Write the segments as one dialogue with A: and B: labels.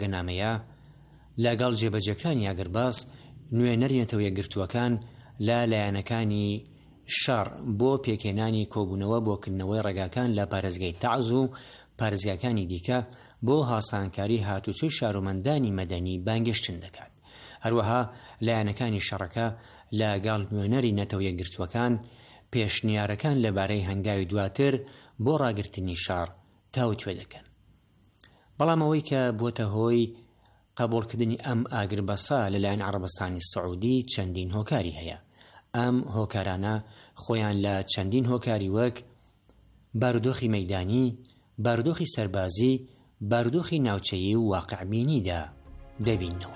A: گەنامەیە لەگەڵ جێبەجێکانی ئاگرباس نوێنەرێنێتەوە یەکگرتووەکان لە لایەنەکانی شەڕ بۆ پێکێنانی کۆبوونەوە بۆکردنەوەی ڕێگاکان لە پارێزگای تەعز و پارێزگاکانی دیکە بۆ هاسانکاری هاتوچۆی شارۆمەندانی مەدەنی بانگێشتن دەکات. هەروەها لایەنەکانی شەڕەکە لەگەڵ نوێنەری نەتەوە یەکگرتووەکان پێشنیارەکان لەبارەی هەنگاوی دواتر بۆ ڕاگررتنی شار تاوتوێ دەکەن. بەڵام ئەوەی کە بۆتە هۆی قبولکردنی ئەم ئاگربەسە لەلایەن عەرەبستانی سەعودی چەندین هۆکاری هەیە. ئەم هۆکارانە خۆیان لە چەندین هۆکاری وەک بارودۆخی مەیدانی، بارودۆخی سەربازی، بارودۆخی ناوچەیی و واقعبینیدا دەبینەوە.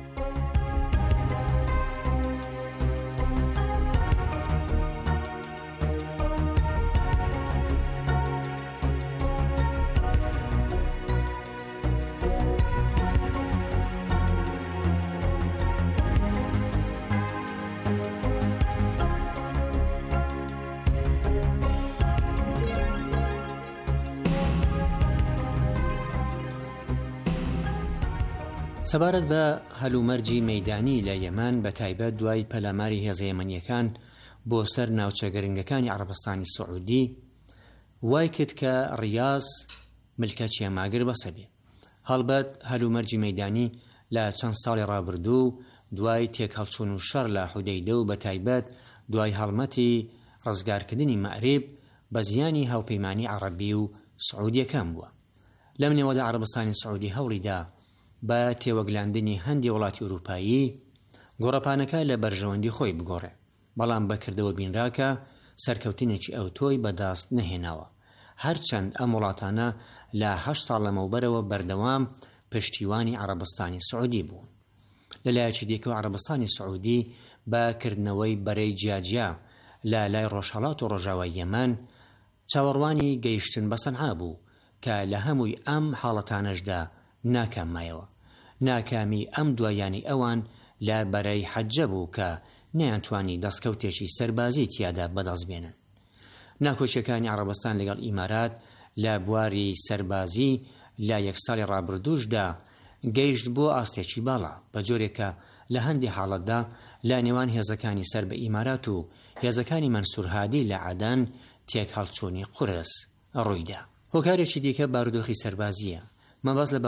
A: سەبارەت بە هەلومەرجی مەیدانی لە یەمان بە تایبەت دوای پەلاماری هێزە یەمەنیەکان بۆ سەر ناوچە گەرنگەکانی عەرەبستانی سەعودی وای کرد کە ڕیاض ملکەتی ئەم ئاگربەسە بێ. هەڵبەت هەلومەرجی مەیدانی لە چەند ساڵی ڕابردوو دوای تێکهەڵچوون و شەڕ لە حودەیدە و بە تایبەت دوای هەڵمەتی ڕزگارکردنی مەعریب بە زیانی هاوپەیمانی عەرەبی و سعودیەکان بووە. لەم نێوەدا عەرەبستانی سعودی هەوڵیدا بە تێوەگلاندنی هەندی وڵاتی ئەوروپایی گۆڕەپانەکە لە بەرژەوەندی خۆی بگۆڕێ، بەڵام بەکردەوە بینراکە سەرکەوتنێکی ئەوتۆی بەداست نەهێناوە، هەرچەند ئەم وڵاتانە لە 8 ساڵ لەمەوبەرەوە بەردەوام پشتیوانی عەرەبستانی سعودی بوون. لەلایەکی دیکەوە عەرەبستانی سعودی بەکردنەوەی بەرەی جیاجیا لە لای ڕۆژهەڵات و ڕۆژاوای یەمەن چاوەڕوانی گەیشتن بە سەنعا بوو کە لە هەمووی ئەم حاڵەتانەشدا ناکامایەوە. ناکامی ئەم دوایانی ئەوان لە بەرەی حەجە بوو کە نەیانتوانی دەستکەوتێکی سەربازی تیادا بەدەست بێنن. ناکۆچیەکانی عەرەبستان لەگەڵ ئیمارات لە بواری سەربازی لە 1 ساڵی ڕابردووشدا گەیشت بۆ ئاستێکی باڵا، بە جۆرێکە لە هەندی حاڵەتدا لە نێوان هێزەکانی سەر بە ئیمارات و هێزەکانی مەنسوور هادی لە عەدەن تێکهەڵچوونی قورس ڕوویدا. هۆکارێکی دیکە بارودۆخی سەربازیە. مەبەست لە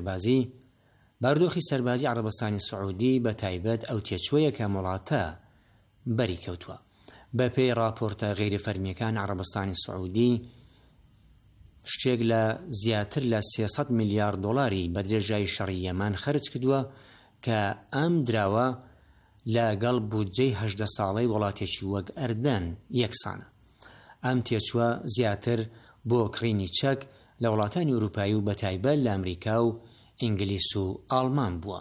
A: بارودۆخی سەربازی عەرەبستانی سعودی بە تایبەت ئەو تێچووەیە کە وڵاتە بەری کەوتووە. بە پێی راپۆرتە غیرفەرمیەکان عەرەبستانی سعودی شتێک لە زیاتر لە 300 میلیارد دۆلاری بە درێژایی شەڕی یەمان خەرج کردووە کە ئەم دراوە لەگەڵ بودجەی 18 ساڵەی وڵاتێکی وەک ئەردەن یەکسانە. ئەم تێچووە زیاتر بۆ کڕینی چەک لە وڵاتانی ئەوروپایی و بە تایبەت لە ئەمریکا و ئینگلیس و ئاڵمان بووە.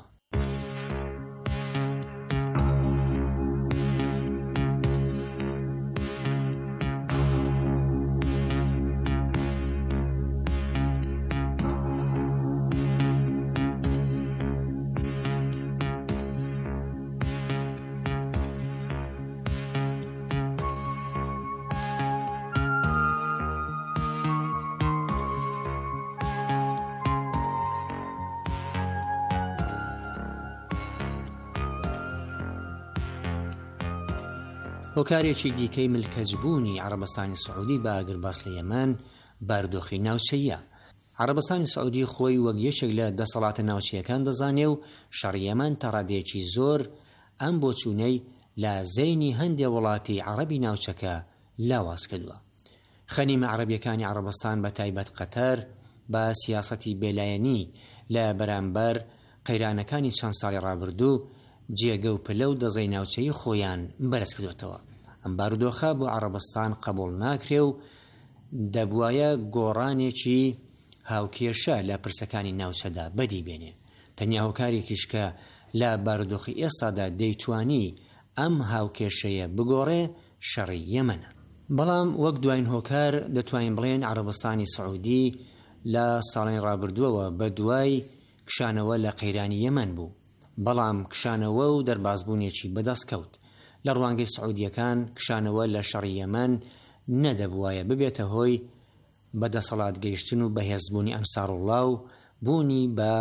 A: هۆکارێکی دیکەی ملکەجبوونی عەرەبستانی سعودی بە ئاگرباس لە یەمان بارودۆخی ناوچەییە. عەرەبستانی سعودی خۆی وەک یەکێک لە دەسەڵاتە ناوچەیەکان دەزانێ و شەڕی یەمان تەڕادەیەکی زۆر ئەم بۆچوونەی لە زەینی هەندێک وڵاتی عەرەبی ناوچەکە لاواز کردووە. خەنیمە عەرەبیەکانی عەرەبستان بە تایبەت قەتەر بە سیاسەتی بێلایەنی لە بەرامبەر قەیرانەکانی چەند ساڵی ڕابردوو جێگە و پلە و دەزەی ناوچەیی خۆیان بەرز کردوێتەوە. ئەم بارودۆخە بۆ عەرەبستان قبوڵ ناکرێ و دەبوایە گۆڕانێکی هاوکێشە لە پرسەکانی ناوچەدا بەدی بێنێ. تەنیا هۆکارێکیش کە لە بارودۆخی ئێستادا دەیتوانی ئەم هاوکێشەیە بگۆڕێ شەڕی یەمەنە. بەڵام وەک دوایین هۆکار دەتوانین بڵێن عەرەبستانی سعودی لە ساڵین ڕابردووەوە بە دوای کشانەوە لە قەیرانی یەمەن بوو، بەڵام کشانەوە و دەربازبوونێکی بەدەست کەوت. لە ڕوانگەی سعودیەکان کشانەوە لە شەڕی یەمەن نەدەبوایە ببێتە هۆی بەدەسەڵات گەیشتن و بەهێزبوونی ئەنساڕوڵڵا و بوونی بە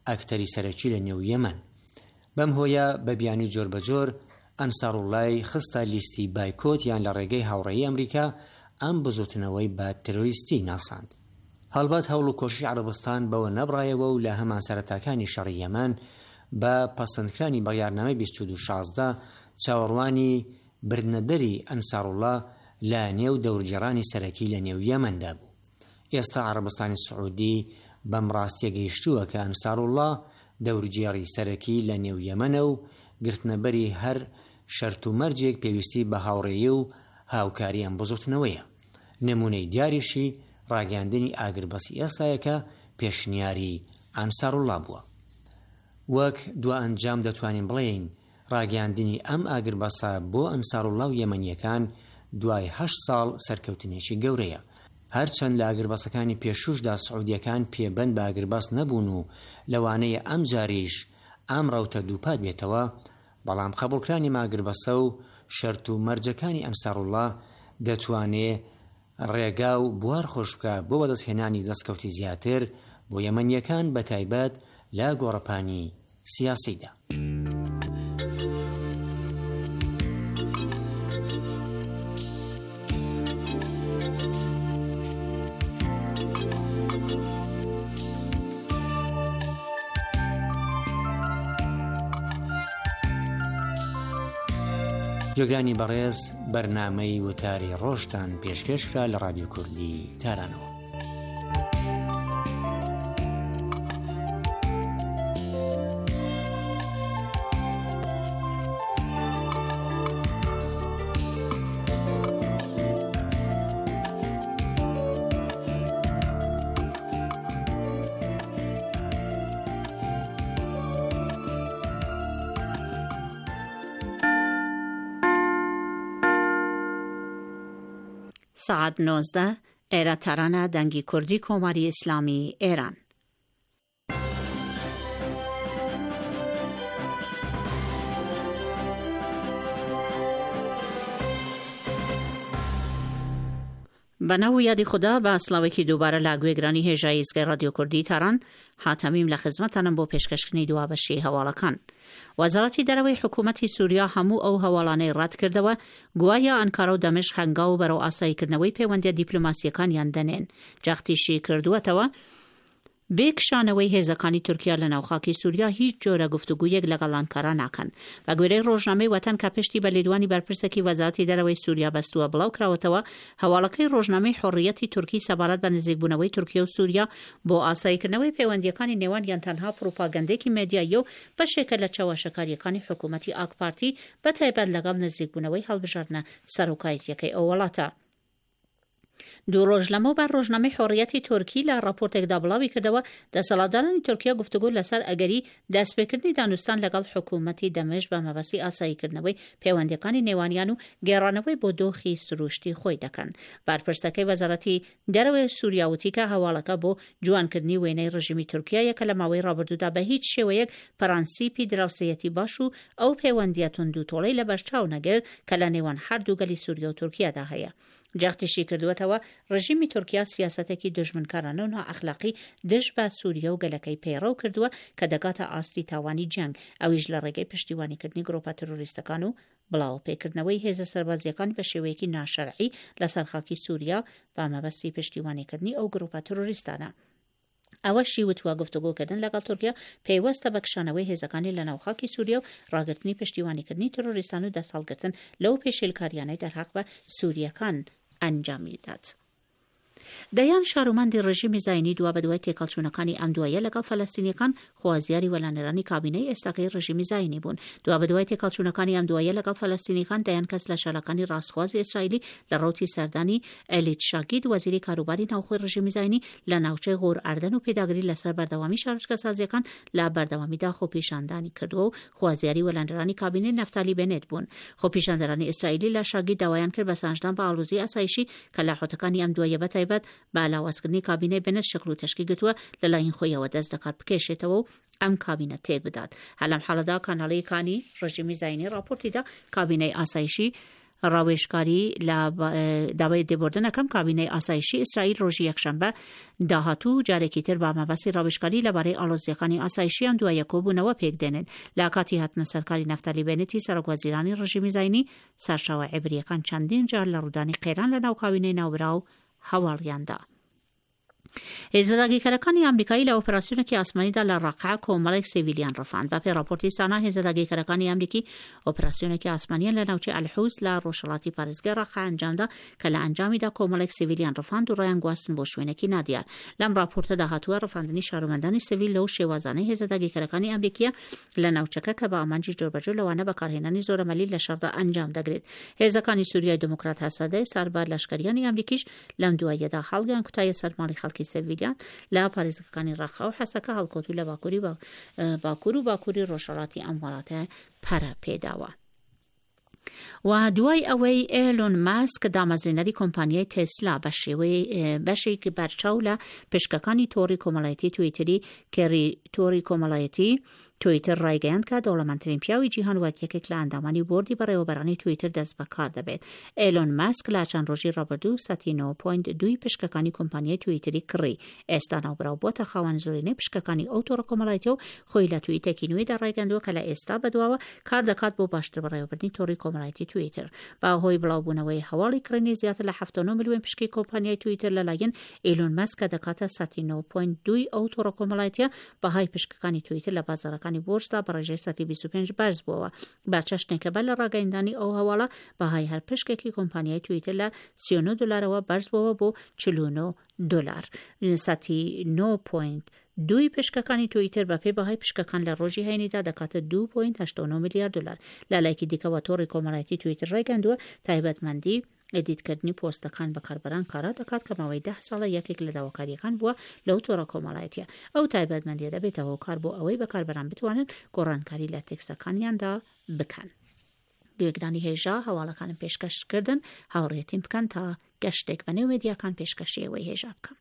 A: ئەکتەری سەرەکی لە نێو یەمەن. بەم هۆیە بە بیانی جۆر بەجۆر ئەنساڕوڵای خستە لیستی بایکۆت یان لە ڕێگەی هاوڕێی ئەمریکا ئەم بزوتنەوەی بە تێرۆریستی ناساند. هەڵبەت هەوڵ و کۆشی عەرەبستان بەوە نەبڕایەوە و لە هەمان سەرەتاکانی شەڕی یەمەن بە پەسەندکرانی بڕیارنامەی 2216 چاوەڕوانی بردنەدەری ئەنساڕوڵا لە نێو دەورگێڕانی سەرەکی لە نێو یەمەندا بوو. ئێستا عەرەبستانی سعودی بەم ڕاستیە گەیشتووە کە ئەنساڕوڵا دەورگێڕی سەرەکی لە نێو یەمەنە و گرتنەبەری هەر شەرت و مەرجێک پێویستی بە هاوڕێیی و هاوکاری ئەم بزوتنەوەیە. نمونەی دیاریشی ڕاگەاندنی ئاگربەسی ئێستایەکە پێشنیاری ئەنساڕوڵا بووە. وەک دو ئەنجام دەتوانین بڵێین ڕاگەاندنی ئەم ئاگربەسە بۆ ئەنساڕوڵا و یەمەنیەکان دوای 8 ساڵ سەرکەوتنێکی گەورەیە. هەرچەند لە ئاگربەسەکانی پێشوشدا سعودیەکان پێبەند بە ئاگربەس نەبوون و لەوانەیە ئەم جاریش ئەم ڕەوتە دووپات بێتەوە، بەڵام قبولکرانی ئاگربەسە و شەرت و مەرجەکانی ئەنساڕوڵا دەتوانێت ڕێگا و بوار خۆش بکە بۆ بەدەستهێنانی دەستکەوتی زیاتر بۆ یەمەنیەکان بە تایبەت لە گۆڕەپانی سیاسیدا. جێگرانی بەڕێز بەرنامەی وتاری ڕۆژتان پێشکەشکرا لە ڕادیۆ کوردی تارانەوە.
B: ساعت 19 ئێرە تەرانە دەنگی کوردی کۆماری ئیسلامی ئێران. بەناو یادی خوددا بە ئەسڵاوێکی دووبارە لا گوێگرانی هێژایی ئیزگای ڕادیۆ کوردی تاران هاتەمیم لە خزمەتانم بۆ پێشکەشکردنی دوا بەشی هەواڵەکان. وەزارەتی دەرەوەی حکوومەتی سووریا هەموو ئەو هەواڵانەی ڕات کردەوە گوایە ئەنکارە و دەمەشق هەنگاو و بەرەو ئاساییکردنەوەی پەیوەندیە دیپلۆماسیەکانیان دەنێن. جەختیشی کردووەتەوە بێکشانەوەی هێزەکانی تورکیا لە ناوخاکی سووریا هیچ جۆرە گفتوگویەک لەگەڵ ئەنکارا ناکەن. بە گوێرەی ڕۆژنامەی وەتەن کە پشتی بە لێدوانی بەرپرسێکی وەزارەتی دەرەوەی سووریا بەستووە بڵاو کراوەتەوە، هەواڵەکەی ڕۆژنامەی حڕیەتی تورکی سەبارەت بە نزیکبوونەوەی تورکیا و سووریا بۆ ئاساییکردنەوەی پەیوەندیەکانی نێوانیان تەنها پروپاگەندێکی مێدیایی و بەشێکە لە چاوەشەکاریەکانی حکوومەتی ئاک پارتی بەتایبەت لەگەڵ نزیکبوونەوەی هەڵبژاردنە سەرۆکایەتیەکەی ئەو وڵاتە. دوو ڕۆژ لەمە بە ڕۆژنامەی حڕیەتی تورکی لە راپۆرتێکدا بڵاوی کردەوە دەسەڵاتدارانی تورکیا گفتوگۆ لەسەر ئەگەری دەستپێکردنی دانوستان لەگەڵ حکوومەتی دەمەشق بە مەبەستی ئاساییکردنەوەی پەیوەندیەکانی نێوانیان و گێڕانەوەی بۆ دۆخی سروشتی خۆی دەکەن. بارپرسەکەی وەزارەتی دەرەوەی سووریا وتی کە هەواڵەکە بۆ جوانکردنی وێنەی ڕژیمی تورکیایە کە لە ماوەی ڕابردوودا بە هیچ شێوەیەک پەرەنسیپی دراوسەیەتی باش و ئەو پەیوەندیە توندوتۆڵەی لە بەرچاو نەگرت کە لە نێوان هەردوو گەلی سووریا و تورکیادا هەیە. جەختیشی کردووەتەوە ڕژیمی تورکیا سیاسەتێکی دژمنکارانە و نائەخلاقی دژ بە سووریا و گەلەکەی پەیڕەو کردووە کە دەگاتە ئاستی تاوانی جەنگ، ئەویش لە ڕێگەی پشتیوانیکردنی گرۆپە تەرۆریستەکان و بڵاو پێکردنەوەی هێزە سەربازیەکانی بە شێوەیەکی ناشەرعی لەسەر خاکی سووریا بە مەبەستی پشتیوانیکردنی ئەو گرۆپە تەرۆریستانە. ئەوەشی وتووە گفتوگۆکردن لەگەڵ تورکیا پێوەستە بە کشانەوەی هێزەکانی لە ناوخاکی سووریا و ڕاگررتنی پشتیوانیکردنی تەرۆریستان و دەسەڵگرتن لەو پێشێلکاریانەی دەرهاق بە سووریەکان ئەنجامی دات. دەیان شاروماندی ڕژیمی زاینی دوا بە دوای تێکەڵچوونەکانی ئەم دوایە لەگەڵ فەلەستینیەکان خوازیاری وەلانێرانی کابینەی ئێستاکەی ڕژیمی زاینی بوون. دوا بە دوای تێکەڵچوونەکانی ئەم دوایە لەگەڵ فەلەستینیەکان دەیان کەس لە شارەکانی ڕاستخوازی ئیسرائیلی لە ڕوتی سەردانی ئەلیت شاگید وەزیری کاروباری ناوخۆی ڕژیمی زاینی لە ناوچەی غۆر ئاردن و پێداگری لەسەر بەردەوامی شارچکەسازیەکان لە بەردەوامیدا خۆپیشاندانی کردووە و خوازیاری وەلانێرانی کابینەی نەفتالی بێنێت بوون. خۆپیشاندەرانی ئیسرائیلی لە شاگید داوایان کرد بە سانجدان بە ئاڵوزی ئاسایشی کە لە حوتەکانی ئەم دوایە بەتایبەت بە لاوازکردنی کابینەی بنت شکل و تشکیل گرتووە لەلایەن خۆیەوە دەست دەکات بکێشێتەوە و ئەم کابینە تێک بدات. هەلەم حاڵەدا کاناڵەکانی ڕژیمی زاینی راپۆرتیدا کابینەی ئاسایشی ڕاوێژکاری لە داوای دێبوردنەکەم کابینەی ئاسایشی ئیسرائیل ڕۆژی یەکشەمبە داهاتوو جارێکی تر بە مەبەستی ڕاوێژکاری لەبارەی ئاڵۆزیەکانی ئاسایشیان دوای کۆبوونەوە پێک دێنن لە کاتی هاتنە سەرکاری نەفتالی بێنێتی سەرۆکوەزیرانی ڕژیمی زاینی سەرچاوە عیبریەکان چەندین جار لە ڕوودانی قێران لە ناو کابینەی ناوبراو هەواڵیاندا. هێزەداگیرەکانی ئەمریکایی لە ئۆپراسیۆنێکی ئاسمانیدا لە ڕاقع کۆمەڵێک سیڤیلیان ڕەفاند. بەپێی راپۆرتی سانا هێزەداگیرەکانی ئەمریکی ئۆپراسیۆنێکی ئاسمانیان لە ناوچەی ئەلحوس لە ڕۆژهەڵاتی پارێزگای ڕاقع ئەنجامدا کە لە ئەنجامیدا کۆمەڵێک سیڤیلیان ڕەفاند و ڕایان گواستن بۆ شوێنێکی نادیار. لەم راپۆرتەدا هاتووە ڕەفاندنی شارۆمەندانی سیڤیل لەو شێوازانەی هێزەداگیرەکانی ئەمریکیە لە ناوچەکە کە بە ئامانجی جۆربەجۆر لەوانە بەکارهێنانی زۆرەمەلی لە شەڕدا ئەنجام دەگرێت. هێزەکانی سووریای دموکرات هەسەدەی ساربار لەشکریانی ئەمریکیش لەم دواییەدا هەڵگیان کوتایە سەرماڵی خەڵکی سیڤیلیان لە پارێزگەکانی ڕاقع و حەسەکە هەڵکەوتوو لە باکووری ڕۆژهەڵاتی ئەم وڵاتە پەرە پێداوە. و دوای ئەوەی ئێلۆن ماسک دامەزرێنەری کۆمپانیای تێسلا بە بەشێکی بەرچاو لە پشکەکانی تۆڕی کۆمەڵایەتی تویتری کێری تۆڕی کۆمەڵایەتی تویتر ڕایگەیاند کە دەوڵەمەندترین پیاوی جیهان وەک یەکێک لە ئەندامانی بۆردی بەڕێوەبەرانی تویتر دەست بەکار دەبێت. ئێلۆن ماسک لە چەند ڕۆژی ڕابردوو 9.2 پشکەکانی کۆمپانیای تویتری کڕی. ئێستا ناوبراو بۆتە خاوەن زۆرینەی پشکەکانی ئەو تۆڕە کۆمەڵایەتی و خۆی لە تویتێکی نوێدا ڕایگەاندووە کە لە ئێستا بەدواوە کار دەکات بۆ باشتر بەڕێوەبردنی تۆڕی کۆمەڵایەتی تویتر. بەهۆی بڵاوبوونەوەی هەواڵی کڕینی زیاتر لە 79 ملیۆن پشکی کۆمپانیای تویتر لەلایەن ئێلۆن ماسک دەکاتە 9.2 ئەو تۆڕە کۆمەڵایەتیە بەهای پشکەکانی تویتر لە بازاڕەکانی بۆرسدا بەڕێژەی 125 بەرز بووەوە. با چەشتێکە بە لە ڕاگەیاندانی ئەو هەواڵە بەهای هەر پشکێکی کۆمپانیای تویتر لە 39 دلارەوە بەرز بووەوە بۆ 49 دلار. 9.2 پشکەکانی تویتر بە پێی بەهای پشکەکان لە ڕۆژی هەینیدا دەکاتە 2.89 میلیارد دلار. لەلایەکی دیکەوە تۆڕی کۆمەڵایەتی تویتر ڕایگەاندووە تایبەتمەندی ئێدیتکردنی پۆستەکان بەکاربەران کارا دەکات کە ماوەی 10 ساڵە یەکێک لە داواکاریەکان بووە لەو تۆڕە کۆمەڵایەتیە. ئەو تایبەتمەندیە دەبێتە هۆکار بۆ ئەوەی بەکاربەران بتوانن گۆڕانکاری لە تێکسەکانیاندا بکەن. گوێگرانی هێژا هەواڵەکانم پێشکەشکردن هاوڕێتیم بکەن تا گەشتێک بە نێو مێدیاکان پێشکەشی ئەوەی هێژا بکەن.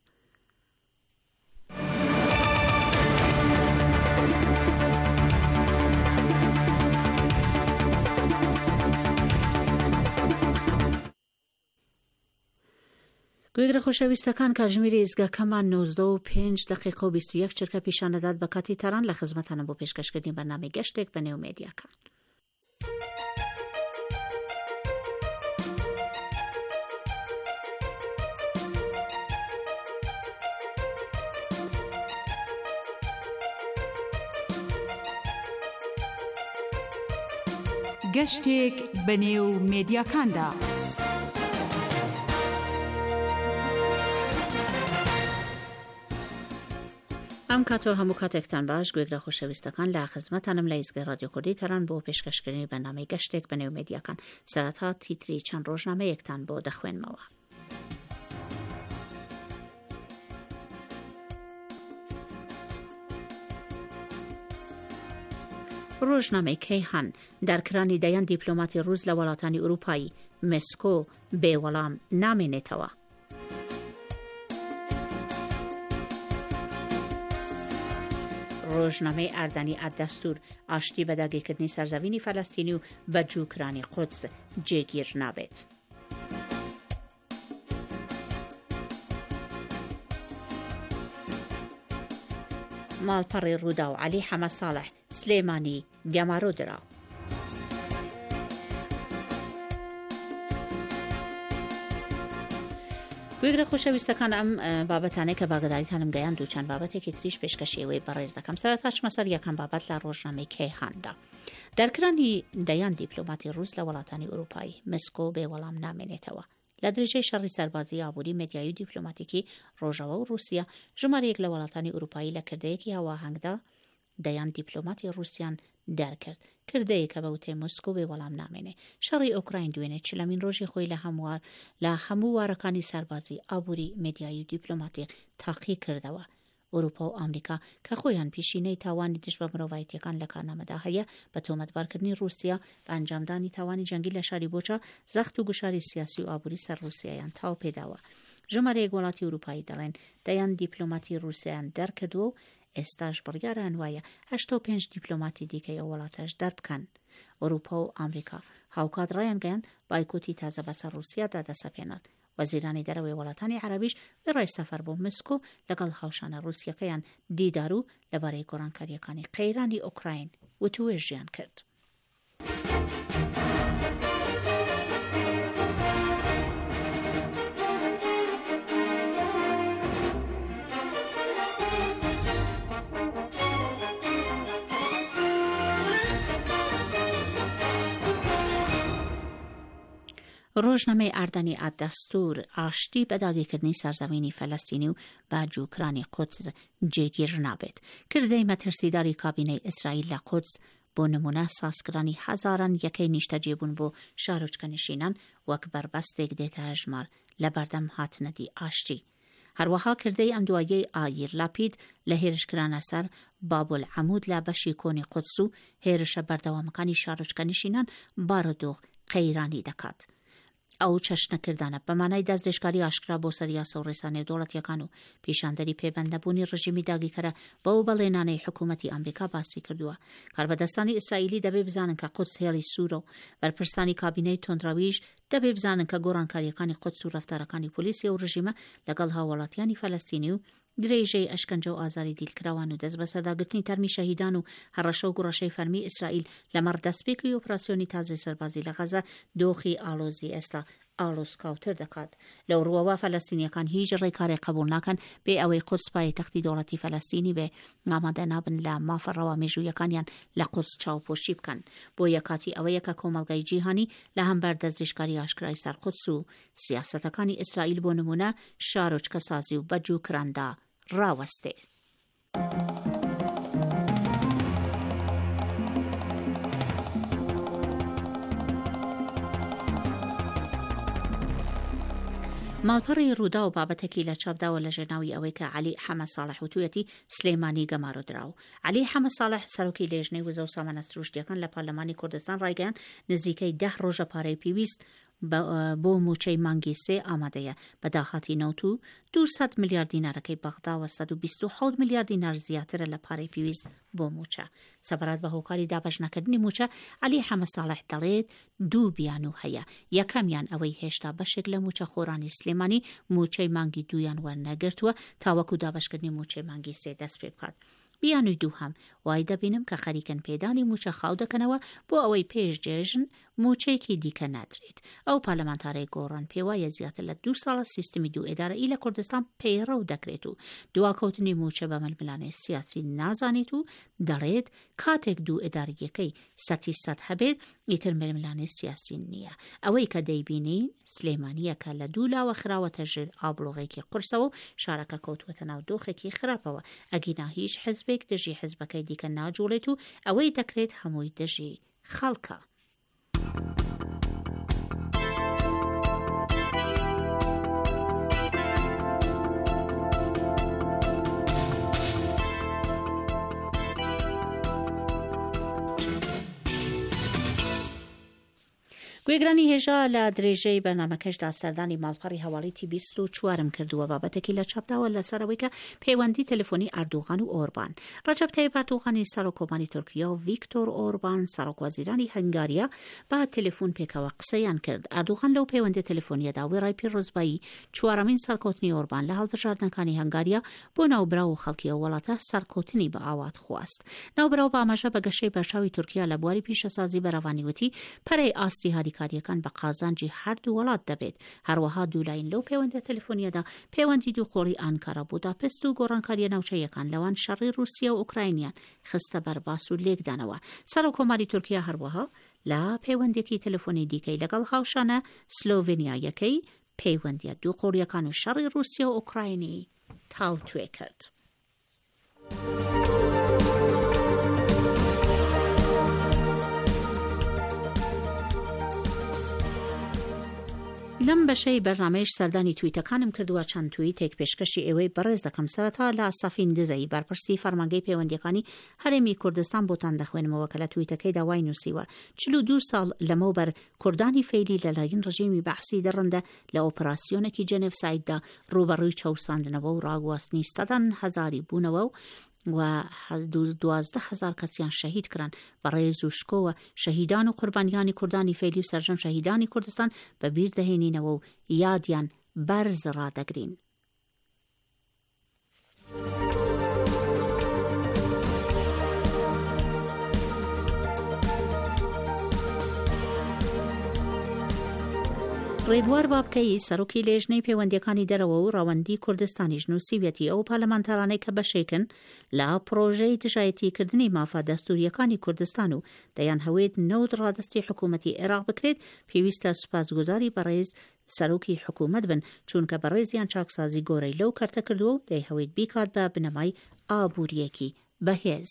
B: گوێگرە خۆشەویستەکان کاتژمێری ئیزگاکەمان 9:05 چرکە پیشانەدات بە کاتی تەران لە خزمەتانە بۆ پێشکەشکردنی بەرنامەی گەشتێک بە نێو مێدیاکان.
C: گەشتێک بە نێو مێدیاکاندا.
B: ئەم کاتەوە هەموو کاتێکتان باش گوێگرە خۆشەویستەکان لە خزمەتانم لە ئیزگای رادیۆ کوردی تەران بۆ پێشکەشکردنی بەرنامەی گەشتێک بە نێو مێدیاکان. سەرەتا تیتری چەند ڕۆژنامەیەکتان بۆ دەخوێنمەوە. ڕۆژنامەی کەیهان دەرکرانی دەیان دیپلۆماتی ڕووس لە وڵاتانی ئوروپایی مێسکۆ بێوەڵام نامێنێتەوە. ڕۆژنامەی ئاردانی ئەدەستور ئاشتی بە داگیرکردنی سەرزەوینی فەلەستینی و بەجووکرانی قودس جێگیر نابێت. ماڵپەڕی ڕوودا و عەلی حەمە ساڵح سلێمانی گەمارۆ درا. گوێگرە خۆشەویستەکان ئەم بابەتانەی کە باگەداریتانم گەیاند و چەند بابەتێکی تریش پێشکەشیەوەی بەڕێز دەکەم. سەرەتا چمە سەر یەکەم بابەت لە ڕۆژنامەی کەیهاندا. دەرکرانی دەیان دیپلۆماتی ڕووس لە وڵاتانی ئوروپایی مێسکۆ بێوەڵام نامێنێتەوە. لە درێژەی شەڕی سەربازی ئابووری مێدیایی و دیپلۆماتیکی ڕۆژەوە و رووسیا ژمارەیەک لە وڵاتانی ئوروپایی لە کردەیەکی هەواهەنگدا دەیان دیپلۆماتی رووسیان دەرکرد. کردەیە کە بەوتێ مۆسکۆ بێوەڵام نامێنێ. شەڕی ئۆکراین دوێنێ چلەمین ڕۆژی خۆی لە هەموو وارەکانی سەربازی ئابووری مێدیایی و دیپلۆماتیک تاقی کردەوە. ئەوروپا و ئەمریکا کە خۆیان پیشینەی تاوانی دژ بە مرۆڤایەتیەکان لە کارنامەدا هەیە بە تۆمەتبارکردنی رووسیا بە ئەنجامدانی تاوانی جەنگی لە شاری بۆچە زەخت و گوشاری سیاسی و ئابووری سەر رووسیایان تاو پێداوە. ژمارەیەک وڵاتی ئوروپایی دەڵێن دەیان دیپلۆماتی رووسیایان دەرکردووە و ئێستاش بڕیاران وایە 85 دیپلۆماتی دیکەی ئەو وڵاتەش دەربکەن. ئەوروپا و ئامریکا هاوکات ڕایان گەیاند بایکۆتی تازە بەسەر رووسیادا دەسەپێنن. وەزیرانی دەرەوەی وڵاتانی عەرەبیش ڕای سەفەر بۆ مسکۆ لەگەڵ هاوشانە رووسیەکەیان دیدار و لەبارەی گۆڕانکاریەکانی قەیرانی ئوکراین وتوێژیان کرد. ڕۆژنامەی ئاردانی ئادەستور ئاشتی بە داگیرکردنی سەرزەمینی فەلەستینی و باجووکرانی قودس جێگیر نابێت. کردەی مەترسیداری کابینەی ئیسرائیل لە قودس بۆ نمونە سازکرانی هەزاران یەکەی نیشتەجێبوون بۆ شارۆچکەنشینان وەک بربەستێک دێتە هەژمار لە بەردەم هاتنەدی ئاشتی. هەروەها کردەی ئەم دوایەی ئایر لاپید لە هێرشکرانە سەر بابولعەمود لە بەشی کۆنی قودس و هێرشە بەردەوامەکانی شارۆچکەنشینان بارودۆخ قەیرانی دەکات. ئەو چەشنەکردانە بەمانای دەستێشکاری ئاشکرا بۆ سەر یاسا و ڕێسانەی دەوڵەتیەکان و پیشاندەری پێبەندەبوونی ڕژیمی داگیرکەرە بەو بەڵێنانەی حکوومەتی ئەمریکا باسی کردووە. کاربەدەستانی ئیسرائیلی دەبێ بزانن کە قودس هێڵی سوورە و بەرپرسانی کابینەی تۆندراویش دەبێ بزانن کە گۆڕانکاریەکانی قودس و ڕەفتارەکانی پۆلیسی و ڕژیمە لەگەڵ هاوڵاتیانی فەلەستینی و درێژەی ئەشکەنجە و ئازاری دیلکراوان و دەست بەسەرداگرتنی تەرمی شەهیدان و هەڕەشە و گوڕەشەی فەرمی ئیسرائیل لەمەڕ دەستپێکی ئۆپراسیۆنی تازەی سەربازی لە غەزە دۆخی ئالۆزی ئێستا ئالۆسکاوتر دەکات. لەو ڕووەوە فەلەستینیەکان هیچ ڕێکارێک قبول ناکەن بێ ئەوەی قودس پایتەختی دەوڵەتی فەلەستینی بێ، ئامادە نابن لە مافەڕەوە مێژوویەکانیان لە قودس چاوپۆشی بکەن. بۆ یەکاتی ئەوەیە کە کۆمەڵگەی جیهانی لە هەمبەر دەستدرێژکاری ئاشکرای سەر قودس و سیاسەتەکانی ئیسرائیل بۆ نمونە شارۆچکە سازی و بەجووکراندا ڕاوەستێ. ماڵپەڕی ڕوودا و بابەتێکی لە چاپداوە لە ژێرناوی ئەوەی کە عەلی حەمە ساڵح وتوویەتی سلێمانی گەمارۆدراو. عەلی حەمە ساڵح سەرۆکی لێژنەی وزە و سامانە سروشتیەکان لە پارلەمانی کوردستان ڕایگەیاند نزیکەی 10 ڕۆژە پارەی پێویست بۆ موچەی مانگی 3 ئامادەیە بە داهاتی نەوت و 200 میلیارد دینارەکەی بەغدا و 127 میلیارد دینار زیاترە لە پارەی پێویست بۆ موچە. سەبارەت بە هۆکاری دابەشنەکردنی موچە عەلی حەمە ساڵح دەڵێت 2 بیانوو هەیە. یەکەمیان ئەوەی هێشتا بەشێک لە موچە خۆرانی سلێمانی موچەی مانگی 2 وەرنەگرتووە تاوەکو دابەشکردنی موچەی مانگی 3 دەست پێ بکات. بیانووی دووهەم وای دەبینم کە خەریکن پێدانی موچە خاو دەکەنەوە بۆ ئەوەی پێش جێژن موچەیەکی دیکە نادرێت. ئەو پارلەمانتارەی گۆڕان پێوایە زیاتر لە 2 ساڵە سیستمی دوو ئێدارەیی لە کوردستان پەیڕەو دەکرێت و دواکەوتنی موچە بە ململانەی سیاسی نازانێت و دەڵێت کاتێک دوو ئێداریەکەی 100% هەبێت ئیتر ململانەی سیاسی نییە. ئەوەی کە دەیبینی سلێمانیە کە لە دوو لاوە خراوەتە ژێر ئابڵۆغێکی قورسەوە و شارەکە کەوتووەتە ناو دۆخێکی خراپەوە. ئەگینا هیچ حزبێک دژی حزبەکەی دیکە ناجوڵێت و ئەوەی دەکرێت هەمووی دژی خەڵکە. گوێگرانی هێژا لە درێژەی بەرنامەکەشدا سەردانی ماڵپەڕی هەواڵیتی 24م کردووە بابەتێکی لە چاپداوە لەسەرەوەی کە پەیوەندی تەلەفۆنی ئەردوغان و ئۆربان. ڕەجەب تایب ئەردوغانی سەرۆکۆمانی تورکیا و ڤیکتۆر ئۆربان سەرۆک وەزیرانی هەنگاریا با تەلەفۆن پێکەوە قسەیان کرد. ئەردوغان لەو پەیوەندی تەلەفۆنیەدا وێڕای پیرۆزبایی 4مین سەرکەوتنی ئۆربان لە هەڵبژاردنەکانی هەنگاریا بۆ ناوبراو و خەڵکی ئەو وڵاتە سەرکەوتنی بە ئاوات خواست. ناوبراو بە ئاماژە بە گەشەی بەرچاوی تورکیا لە بواری پیشەسازی بەرەوانی وتی پەرەی ئاستی هاریکاریەکان بە قازانجی هەردوو وڵات دەبێت. هەروەها دوولاین لەو پەیوەندە تەلەفۆنیەدا پەیوەندی دووقۆڵی ئانکارا بوداپست و گۆڕانکاریە ناوچەیەکان لەوان شەڕی رووسیا و ئوکراینیان خستە بەرباس و لێکدانەوە. سەرۆکۆماری تورکیا هەروەها لە پەیوەندێکی تەلەفۆنی دیکەی لەگەڵ هاوشانە سلۆڤێنیایەکەی پەیوەندیە دووقۆڵیەکان و شەڕی رووسیا و ئوکراینی تاوتوێ کرد. لەم بەشەی بەرنامەیەش سەردانی تویتەکانم کردووە چەند تویتێک پێشکەشی ئێوەی بەڕێز دەکەم. سەرەتا لە سەفین دزەی بەرپرسی فەرمانگەی پەیوەندیەکانی هەرێمی کوردستان بۆتان دەخوێنمەوە کە لە تویتەکەی داوای نووسیوە 42 ساڵ لەمەوبەر کوردانی فەیلی لەلایەن ڕژیمی بەحسی دەڕەندە لە ئۆپراسیۆنێکی جەنێڤسایددا ڕوبەڕووی چەوساندنەوە و ڕاگواستنی سەدان هەزاری بوونەوە و و 12,000 کەسیان شەهید کران بە ڕێز و شکۆوە شەهیدان و قوربانیانی کوردانی فێلی و سەرجەم شەهیدانی کوردستان بە بیر دەهێنینەوە و یادیان بەرز ڕادەگرین. ڕێبوار بابکەی سەرۆکی لێژنەی پەیوەندیەکانی دەرەوە و ڕەوەندی کوردستانی ژنووسیویەتی ئەو پارلەمانتارانەی کە بەشێکن لە پرۆژەی دژایەتیکردنی مافە دەستوریەکانی کوردستان و دەیان هەوێت نەوت ڕادستی حکوومەتی عێراق بکرێت پێویستە سوپاسگوزاری بەڕێز سەرۆکی حکوومەت بن چونکە بەڕێزیان چاکسازی گۆرەی لەو کەرتە کردووە و دەی هەوێت بیکات بە بنەمای ئابووریەکی بەهێز.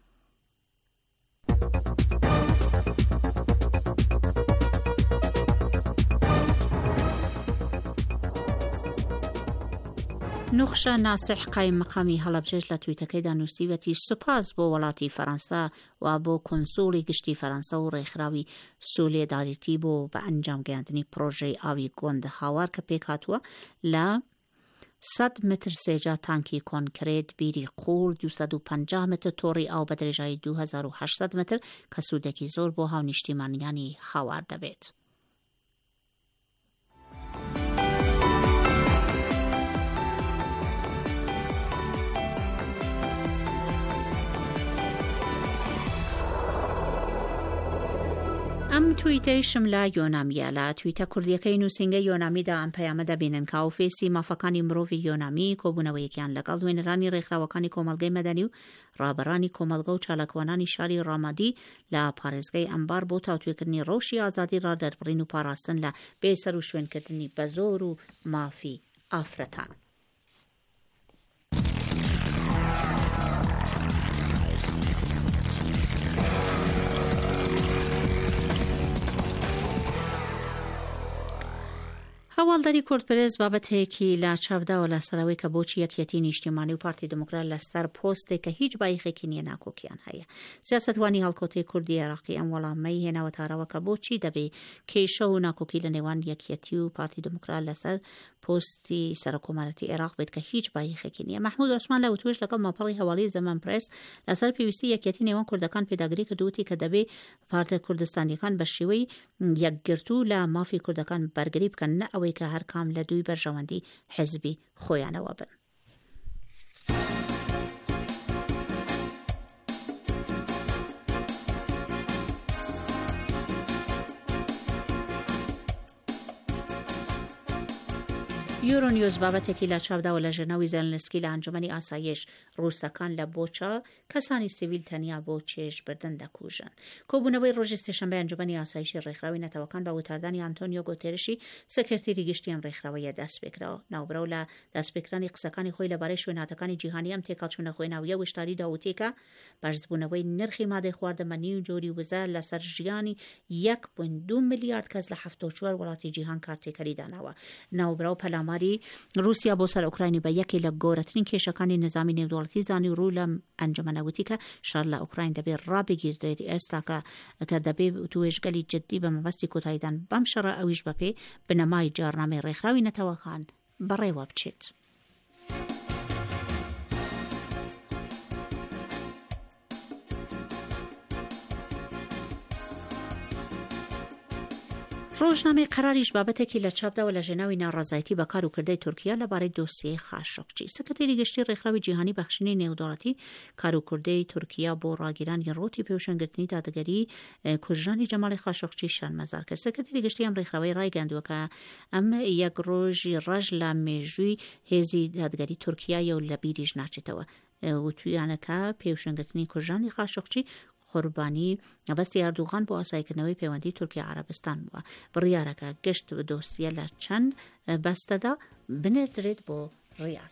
B: نوخشە ناسح قایم مەقامی هەڵەبجێژ لە تویتەکەیدا نووسیوەتی سوپاس بۆ وڵاتی فەرەنسا و بۆ کۆنسوڵی گشتی فەرەنسا و ڕێکخراوی سولێداریتی بۆ بە ئەنجام گەیاندنی پرۆژەی ئاوی گۆندە هاوار کە پێک هاتووە لە 100 متر سێجا تانکی کۆنکرێت بیری قوڵ 250 متر تۆڕی ئاو بە درێژایی 2800 متر کە سوودێکی زۆر بۆ هاونیشتیمانیانی هاوار دەبێت. ئەم تویتەیشم لە یۆنامیە لە تویتە کوردیەکەی نووسینگە یۆنامیدا ئەم پەیامەدە بینن کە ئۆفیسی مافەکانی مرۆڤی یۆنامی کۆبوونەوەیەکیان لەگەڵ وێنەرانی ڕێکخراوەکانی کۆمەلگەی مەدەنی و ڕابەرانی کۆمەلگە و چالاکوانانی شاری ڕامادی لە پارێزگای ئەمبار بۆ تاوتوێکردنی ڕەوشی ئازادی ڕادەربڕین و پاراستن لە بێسەر و شوێنکردنی بە زۆر و مافی ئافرەتان. هەواڵداری کوردپەرێز بابەتەیەکی لە چاپداوە لە سەراوی کە بۆچی یەکێتی نیشتیمانی و پارتی دموکرات لەسەر پۆستێک کە هیچ بایخێکی نییە ناکۆکیان هەیە. سیاسەتوانی هەڵکۆتەی کوردی عێراقی ئەم وەڵامەی هێناوە تارەوە کە بۆچی دەبێ کێشە و ناکۆکی لە نێوان یەکێتی و پارتی دموکرات لەسەر پۆستی سەرۆکۆمارەتی عێراق بێت کە هیچ بایخێکی نییە. محمود عوسمان لە وتوش لەگەڵ ماپەڵی هەواڵی زەمان پرێس لەسەر پێویستی یەکێتی نێوان کوردەکان پێداگری کردووتی کە دەبێ پارتە کوردستانیەکان بە شێوەی یەکگرتوو لە مافی کوردەکان بەرگری بکەن نە ئەوەی کە هەر کام لە دوی بەرژەوەندی حزبی خۆیانەوە بن. یورۆنیوز بابەتێکی لە چاپداوە لە ژنەوی زێلنسکی لە ئەنجومەنی ئاسایش ڕووسەکان لە بۆچە کەسانی سیڤیل تەنیا بۆ چێژ بردن دەکوژن. کۆبوونەوەی ڕۆژی سێشەمبەی ئەنجومەنی ئاسایشی ڕێکخراوی نەتەوەکان بە وتاردانی ئەنتۆنیۆ گۆتێرشی سەکرتێری گشتی ئەم ڕێکخراوەیە دەست پێکراوە. ناوبرەو لە دەستپێکرانی قسەکانی خۆی لەبارەی شوێنهاتەکانی جیهانی ئەم تێکەڵچوونە خوێناویە وشتاری داوتێکە بەرزبوونەوەی نرخی مادەی خواردەمەنی و جۆری وزە لەسەر ژیانی 1.2 ملیارد کەس لە 74 وڵاتی جیهان کارتێکەری داناوە. ناوبرەو پەلاماری رووسیا بۆ سەر ئوکراینی بە یەکێ لە گۆرەترین کێشەکانی نظامی نێودوڵەتی زانی ڕوو لە ئەنجومەنەوتی کە شار لە ئوکراین دەبێت ڕابگیردرێت ئێستا کە دەبێت توێژگەلی جددی بە مەبەستی کۆتاییدان بەم شەڕە ئەویش بەپێ بنەمای جارنامەی ڕێکخراوی نەتەوەکان بەڕێوە بچێت. ڕۆژنامەی قەراریش بابەتێکی لە چاپداوە لە ژێناوی ناڕازایەتی بەکار و کردەی تورکیا لەبارەی دۆسیەی خاشۆقچی. سەکرتێری گشتی ڕێکخراوی جیهانی بەخشینی نێودوڵەتی کاروکردەی تورکیا بۆ ڕاگیرانی ڕۆتی پێوشەنگرتنی دادەگەری کوژرانی جەماڵی خاشۆقچی شانمەزار کرد. سەکرتێری گشتی ئەم ڕێکخراوەی ڕایگەاندووە کە ئەم یەک ڕۆژی ڕەش لە مێژووی هێزی دادگەری تورکیایە و لە بیریش ناچێتەوە. وتویانەکە پێوشەنگرتنی کوژرانی خاشۆقچی قوربانی مەبەستی ئەردوغان بۆ ئاسایکردنەوەی پەیوەندی تورکیا عەرەبستان بووە. بڕیارەکە گشت دۆسیە لە چەند بەستەدا بنێردرێت بۆ ڕیاض.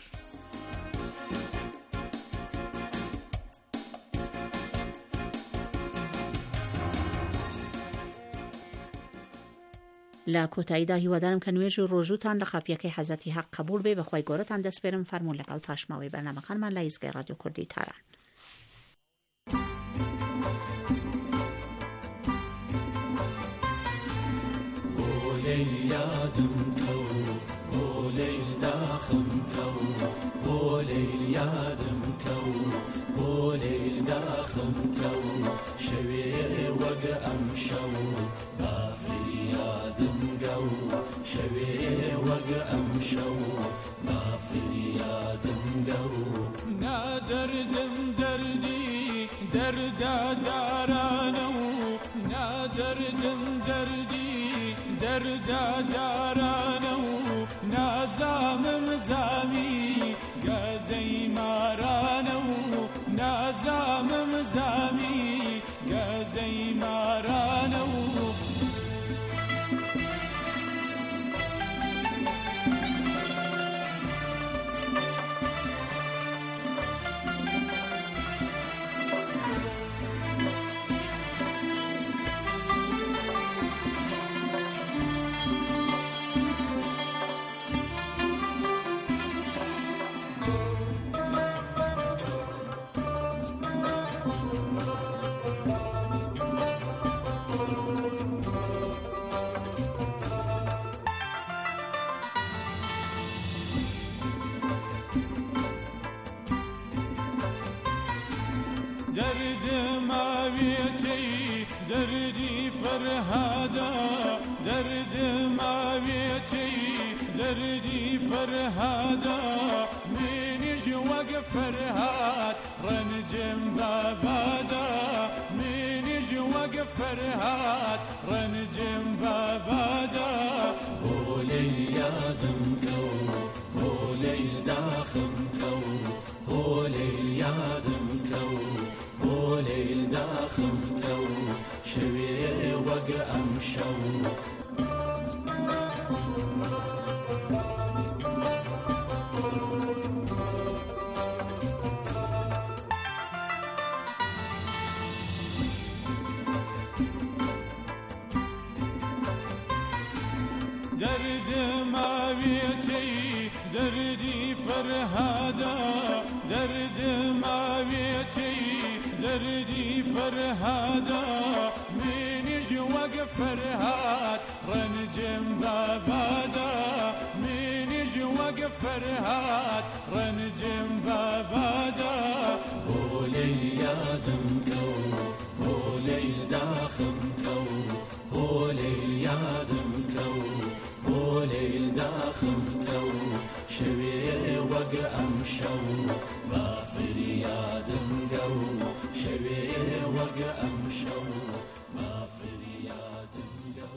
B: لە کۆتاییدا هیوادارم کە نوێژ و ڕۆژوتان لە خاپیەکەی حەزەتی حەق قبول بێ. بەخوای گەورەتان دەسپێرم. فەرموون لەگەڵ پاشماوەی بەرنامەکانمان لە ئیزگای ڕادیۆ کوردی تاران.
D: یادم کو بۆ لەیل داخم کو بۆ لەیل یادم كو بوليل داخم كو شوي وقأم شو بافريادم قو شوي وقأم شو بافريادم قو نادردم دردي دردا دارانو نادردم دردي دردا دارانو نازام مزامي قازي مارانو نازام مزامي قازي مارانو درد ماويتي دردي فرهادا درد ماويتي دردي فرهادا من جوق فرهاد رنجم بابادا من جوق فرهاد رنجم بابادا هولي يادم كو هولي داخم كو هولي يادم كو هوليل داخم كو شوي وقأم شو درد ماويتي دردي فرهادا درد ماويتي دردي فرهادا من جوق فرهاد رنجم بابادا من جوق فرهاد رنجم بابادا هولي يادم كو هولي داخم كو هولي يادم كو هولي داخم كو شوي وقأم شو بافريادم قو شوي وقأم شو بافريادم قو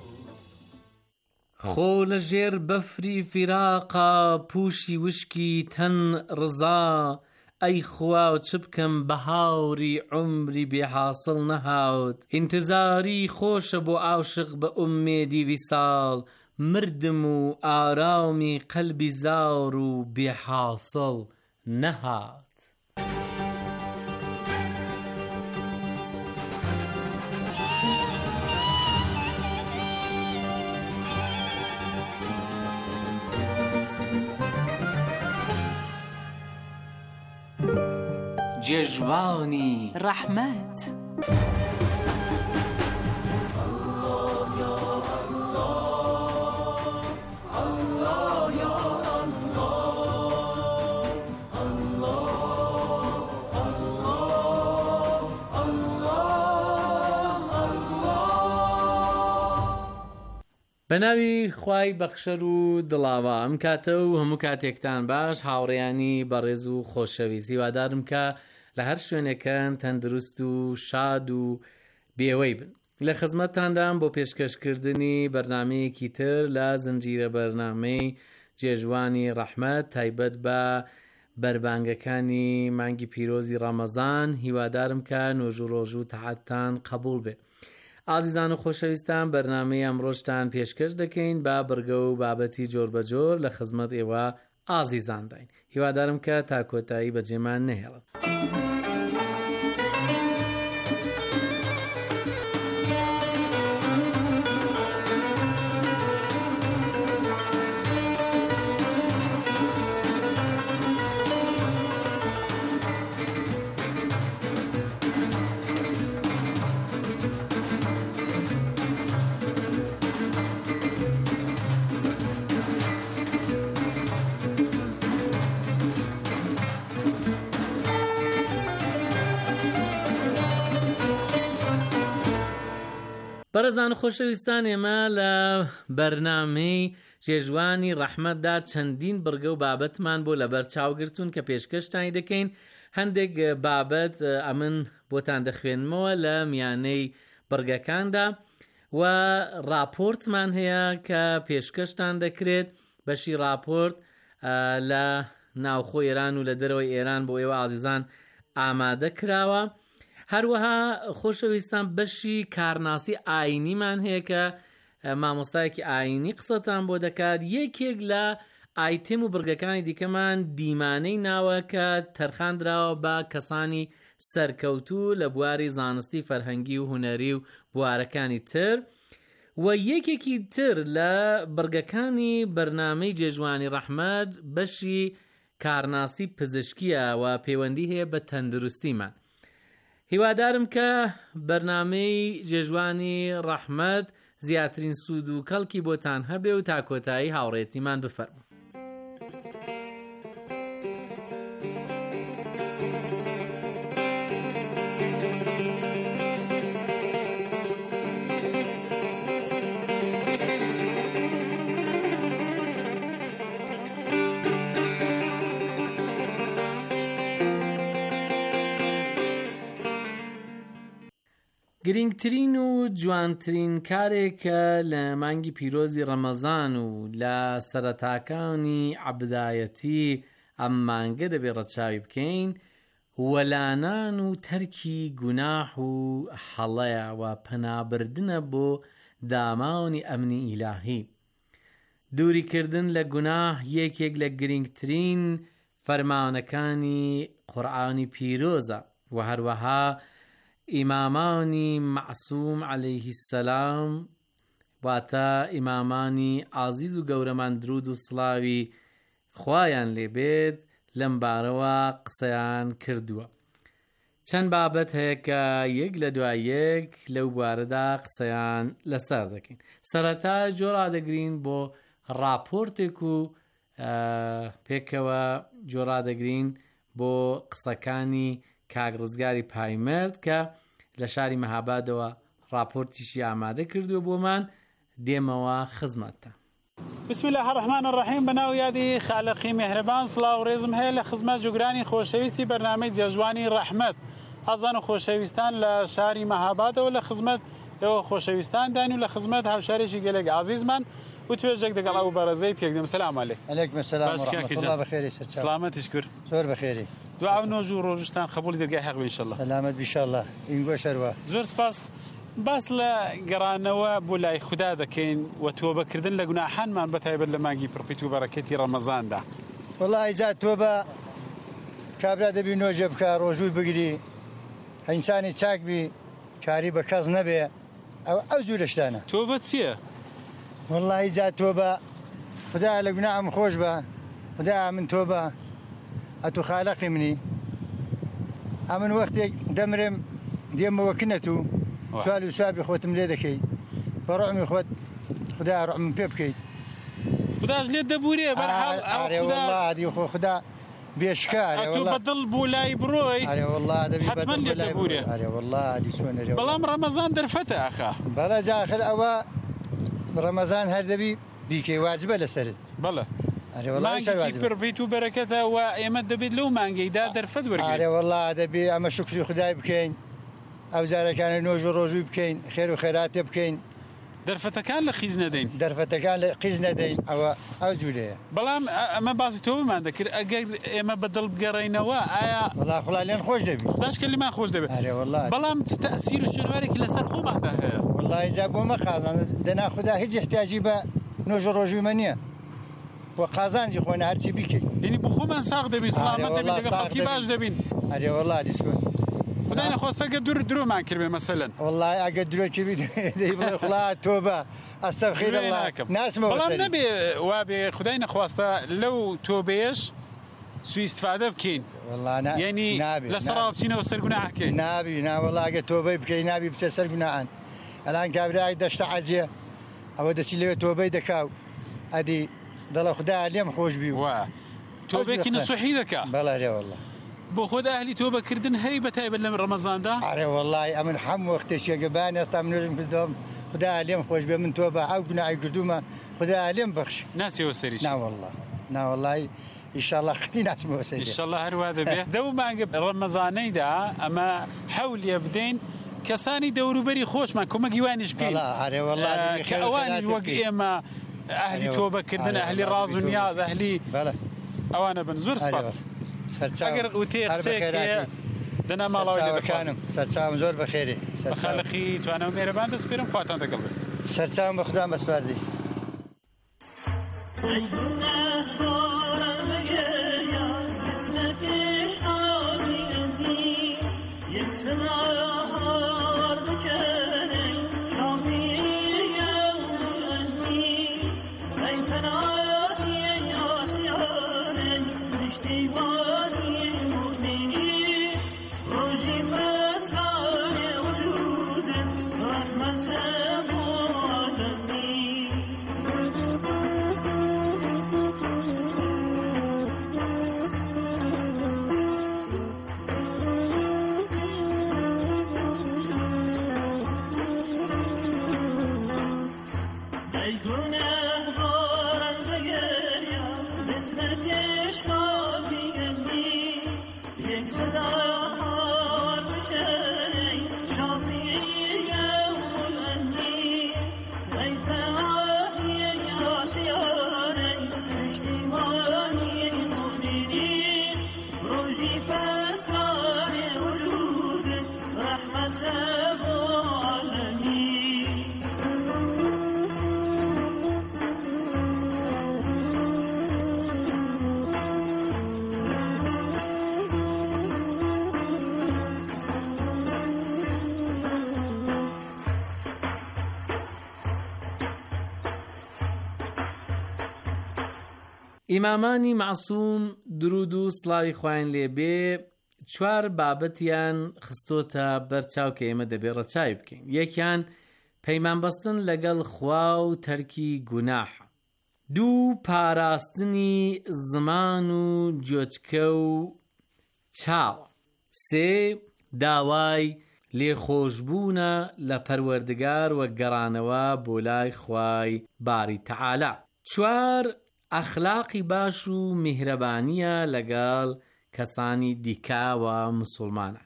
E: خۆ لە ژێر بەفری فیراقا پوشی وشکی تەن ڕزا ئەی خوا چ بکەم بە هاوری عمری بێحاصڵ نەهاوت ئینتزاری خۆشە بۆ عاشق بە ئومێدی ویساڵ مردم و ئارامی قەلبی زار و بێحاصڵ نەهات جێژوانی
F: ڕەحمەت
E: بەناوی خوای بەخشەر و دڵاوە ئەم کاتە و هەموو کاتێکتان باش هاوڕێیانی بەڕێز و خۆشەویست هیوادارم کە لە هەر شوێنێکەن تەندروست و شاد و بێوەی بن لە خزمەتتاندام بۆ پێشکەشکردنی بەرنامەیەکی تر لە زنجیرە بەرنامەی جێژوانی ڕەحمەت تایبەت بە بەربانگەکانی مانگی پیرۆزی ڕەمەزان هیوادارم کە نۆژ و ڕۆژ و تەعاتتان قبول بێ ئازیزان و خۆشەویستان بەرنامەی ئەمڕۆشتان پێشکەش دەکەین با بڕگە و بابەتی جۆر بەجۆر لە خزمەت ئێوە ئازیزان داین هیوادارم کە تا کۆتایی بەجێمان نەهێڵن بەڕێزان و خۆشەویستان، ئێمە لە بەرنامەی جێژوانی ڕەحمەتدا چەندین بڕگە و بابەتمان بۆ لەبەر چاوگرتوون کە پێشکەشتانی دەکەین. هەندێک بابەت ئەمن بۆتان دەخوێنمەوە لە میانەی بڕگەکاندا و راپۆرتمان هەیە کە پێشکەشتان دەکرێت. بەشی راپۆرت لە ناوخۆ ئێران و لە دەرەوەی ئێران بۆ ئێوە ئازیزان ئامادە کراوە. هەروەها خۆشەویستان بەشی کارناسی ئاینیمان هەیە کە مامۆستایەکی ئاینی قسەتان بۆ دەکات. یەکێک لە ئایتم و بڕگەکانی دیکەمان دیمانەی ناوە کە تەرخاندراوە بە کەسانی سەرکەوتوو لە بواری زانستی فەرهەنگی و هونەری و بوارەکانی تر. و یەکێکی تر لە بڕگەکانی بەرنامەی جێژوانی ڕەحمەت بەشی کارناسی پزیشکیە و پەیوەندی هەیە بە تەندروستیمان. هیوادارم کە بەرنامەی جێژوانی ڕەحمەت زیاترین سوود و کەڵکی بۆتان هەبێ و تا کۆتایی هاوڕێتیمان بفەرمون. گرنگترین و جوانترین کارێکە لە مانگی پیرۆزی ڕەمەزان و لە سەرەتاکانی عەبدایەتی ئەم مانگە دەبێ ڕەچاوی بکەین وەلانان و تەرکی گوناح و هەڵەیە و پەنابردنە بۆ داماوەنی ئەمنی ئیلاهی. دووریکردن لە گوناح یەکێک لە گرنگترین فەرمانەکانی قورئانی پیرۆزە و هەروەها ئیمامانی معسووم عەلەیهی السەلام واتە ئیمامانی عازیز و گەورەمان درود و سڵاوی خوایان لێبێت لەم بارەوە قسەیان کردووە. چەند بابەت هەیە کە یەک لە دوای یەک لەو بوارەدا قسەیان لەسەر دەکەین. سەرەتا جۆرادەگرین بۆ راپۆرتێک و پێکەوە جۆرادەگرین بۆ قسەکانی کاک ڕزگاری پایمەرد کە لە شاری مەهابادەوە راپۆرتیشی ئامادە کردووە بۆمان. دێمەوە خزمەتتان.
F: بسم الله الرحمن الرحیم. بەناو یادی خالقی مهرەبان سڵاو و ڕێزم هەیە لە خزمەت جوگرانی خۆشەویستی بەرنامەی جێژوانی ڕەحمەت. ئازان و خۆشەویستان لە شاری مەهابادەوە لە خزمەت ئێوە خۆشەویستان دانی و لە خزمەت هاوشارێکی گەلێک عزیزمان و توێژێک دەگەڵ ئەو بەڕێزەی پێکدەم. سلام عەلەیک.
G: عەلەیکم السلام و ڕەحمەت الله بەخێری سەرچاو.
F: سلامەتیش کرد.
G: زۆر بەخێری.
F: دعا و نۆژ و ڕۆژتان قبولی دەرگای حەق بێ ئینشەڵڵا.
G: سەلامەت بیشەڵڵا. ئینگۆ شەروە.
F: زۆر سپاس. باس لە گەڕانەوە بۆ لای خوددا دەکەین و تۆبەکردن لە گوناحانمان بەتایبەت لە مانگی پڕپیت و بەرەکەتی ڕەمەزاندا.
G: وەڵڵی جا تۆبە کابرا دەبی نۆژە بکە ڕۆژووی بگری ئینسانی چاک بی کاری بە کەس نەبێ ئەو جوورە شتانە.
F: تۆبە چییە؟
G: وەڵڵی جا تۆبە خوددا لە گوناحم خۆش بە خوددا من تۆبە ئەتو خالقی منی ئەمن وەختێک دەمرم دێمەوە کنەت و سوال و سوابی خۆتم لێ دەکەی بە ڕۆحمی خۆت خوددا ڕۆحم پێ بکەیت.
F: خودداش لێت دەبورێ
G: بەرحەڵ خۆ خوددا بێشکارێ
F: بەدڵ بوو لای بڕۆی
G: حتمەن لێت دەبورێ.
F: بەڵام ڕەمەزان دەرفەتە ئاخا.
G: بەڵە جاخر ئەوە ڕەمەزان هەر دەبی بیکەی واجبە لەسەرت.
F: بەڵە مانگی پڕپیت و بەرەکەتە و ئێمە دەبێت لەو مانگەیدا دەرفەت وەرگێت.
G: وەڵڵا دەبێ ئەمە شکری خودای بکەین ئەو جارەکانە نۆژ و ڕۆژووی بکەین خێر و خێراتێ بکەین.
F: دەرفەتەکان لە خیز نەدەین.
G: دەرفەتەکان لە قیز نەدەین. ئەو جوورەیە.
F: بەڵام ئەمە باسی تۆبمان دەکرد ئەگەر ئێمە بەدڵ بگەڕێینەوە ئایا
G: وەڵڵا لێن خۆش دەبی
F: داشکە لێمان خۆش دەبێت. بەڵام تەئسیر و شنوارێکی لەسەر خۆماندا هەیە.
G: وەڵڵی جا بۆمە قازان دەنا خوددا هیچ احتیاجی بە نۆژ و ڕۆژووی مە نییە وە قازانجی خۆینە هەرچی بیکەین.
F: یعنی بۆ خۆمان ساغ دەبین سڵامەت دەبین لەگەڵ خەڵکی باش دەبین.
G: وەڵڵا دیسکۆ
F: خدای نەخواستەگە درۆمان کردبێ مەسەلەن.
G: وەڵڵی ئەگە درۆکی بی دەی بڵێ خوڵا تۆبە ئەستەغفیر الله ناسمەوە.
F: بەڵام نەبێ وابێ خدای نەخواستە لەو تۆبەیەش سوء استفادە بکەین. یعنی لەسەرەوە بچینەوە سەر گوناحەکەین.
G: نابی ناوەڵڵا ئەگە تۆبەی بکەی نابی بچێ سەر گوناحان. ئەلان کابرای دەشتە عەجیە ئەوە دەچی لەوێ تۆبەی دەکاو ئەدی دەڵە خوددا لێم خۆش بی و
F: تۆبێکی نسوحی دەکا.
G: بەڵێ وەڵڵا
F: بۆ خۆدا ئەهلی تۆبەکردن هەی بەتایبەت لە ڕەمەزاندا.
G: وەڵڵی ئەمن هەموو وەختێکێکە بان ئێستا منۆژم کردەوەم خدا لێم خۆش بێ من تۆ بە ئەو گوناحی کردومە خدا لێم بەخش
F: ناسیەوە سەریش
G: ناوەڵڵی ئیشاڵڵا قتی ناچمەوە سەری
F: ئیشاڵڵا هەروە دەبێت دەو مانگە ڕەمەزانەیدا ئەمە هەولیە بدەین کەسانی دەوروبەری خۆشمان کۆمەکی وانیش بکەین کە ئەوانیش وەک ئێمە ئەهلی تۆبەکردن ئەهلی ڕاز و نیاز ئەهلی ئەوانە بن زۆر سپاس ئەگەر وتێ قسەیەک دەنا ماڵەوەی دەبەکانم
G: سەرچاوم زۆر بەخێری
F: خەڵقی توانە و مێرەبان دەسپێرم خواتان دەگەڵ
G: سەرچاوم بە خوددام بەسپاردی
E: ئیمامانی معسووم درود و سڵاوی خوایان لێبێ 4 بابەتیان خستۆتە بەرچاو کە ئێمە دەبێ ڕەچاوی بکەین. یەکیان پەیمان بەستن لەگەڵ خوا و تەرکی گوناحە. 2 پاراستنی زمان و جۆچکە و چاوە. 3 داوای لێخۆشبوونە لە پەروەردگار و گەڕانەوە بۆ لای خوای باری تەعالا. 4 ئەخلاقی باش و میهرەبانیە لەگەڵ کەسانی دیکاوە مسلمانە.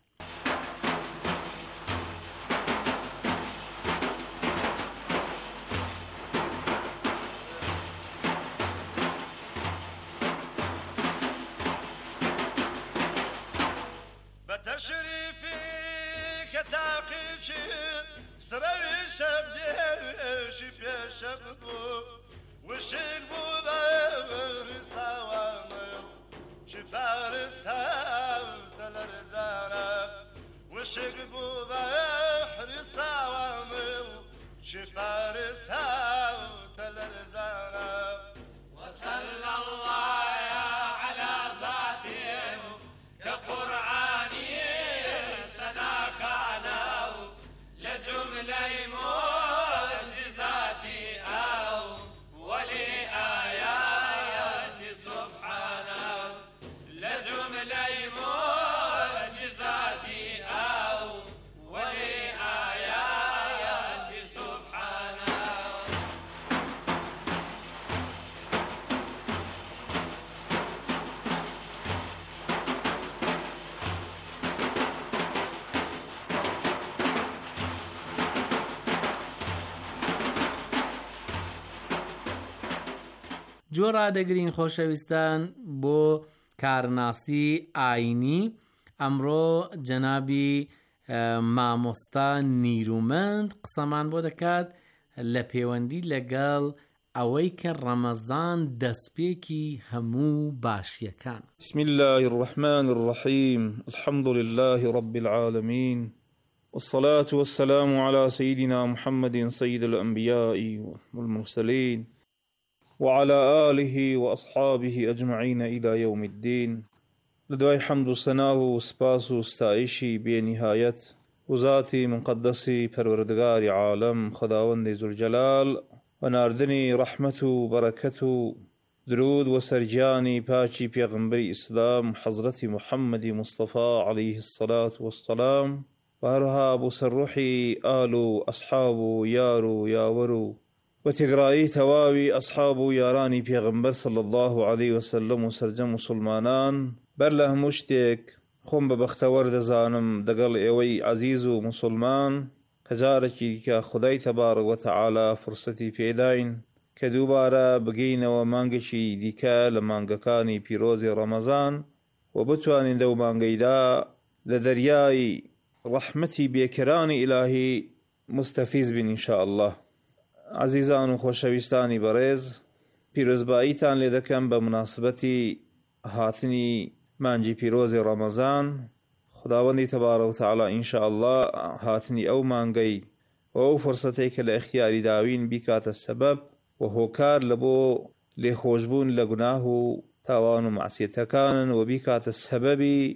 E: جۆ ڕادەگرین خۆشەویستان بۆ کارناسی ئاینی. ئەمڕۆ جەنابی مامۆستا نیرومەند قسەمان بۆ دەکات لە پەیوەندی لەگەڵ ئەوەی کە ڕەمەزان دەستپێکی هەموو باشیەکان.
H: بسم الله الرحمن الرحيم الحمد لله رب العالمين والصلاة والسلام على سيدنا محمد سيد الأنبياء والمرسلين وعلى آله وأصحابه أجمعين إلى يوم الدين. لدواي حمد السناء وسپاس وستائشي بنهاية وذاتي مقدسي پروردگار عالم خداوند ذوالجلال وناردني رحمة وبركة درود وسرجاني پاچی پیغمبر اسلام حضرت محمد مصطفى عليه الصلاة والسلام وهروها بو سروحي آلو أصحابو يارو ياورو وتقرأي تواوي أصحابو ياراني بيغمبر صلى الله عليه وسلم وسرجم مسلمانان برله مشتك خم ببختور دزانم دقل ايوي عزيزو مسلمان كجاركي كخداي تبارك وتعالى فرصتي بيداين كدوبارا بقينا ومانقشي ديكا لمانقكاني بيروزي رمضان وبتواني دو مانقيدا لدرياي رحمتي بيكراني إلهي مستفيز بن إن شاء الله. عزيزان وخوشويستاني بريز بيروزبائيتان لذكم بمناسبتي هاتني مانجي بيروزي رمضان خداوندي تبارك وتعالى إن شاء الله هاتني أو مانقي وأو فرصتك لإختيار داوين بكات السبب وهو كار لبو لخوشبون لقناه تاوان معسيتكان وبكات السبب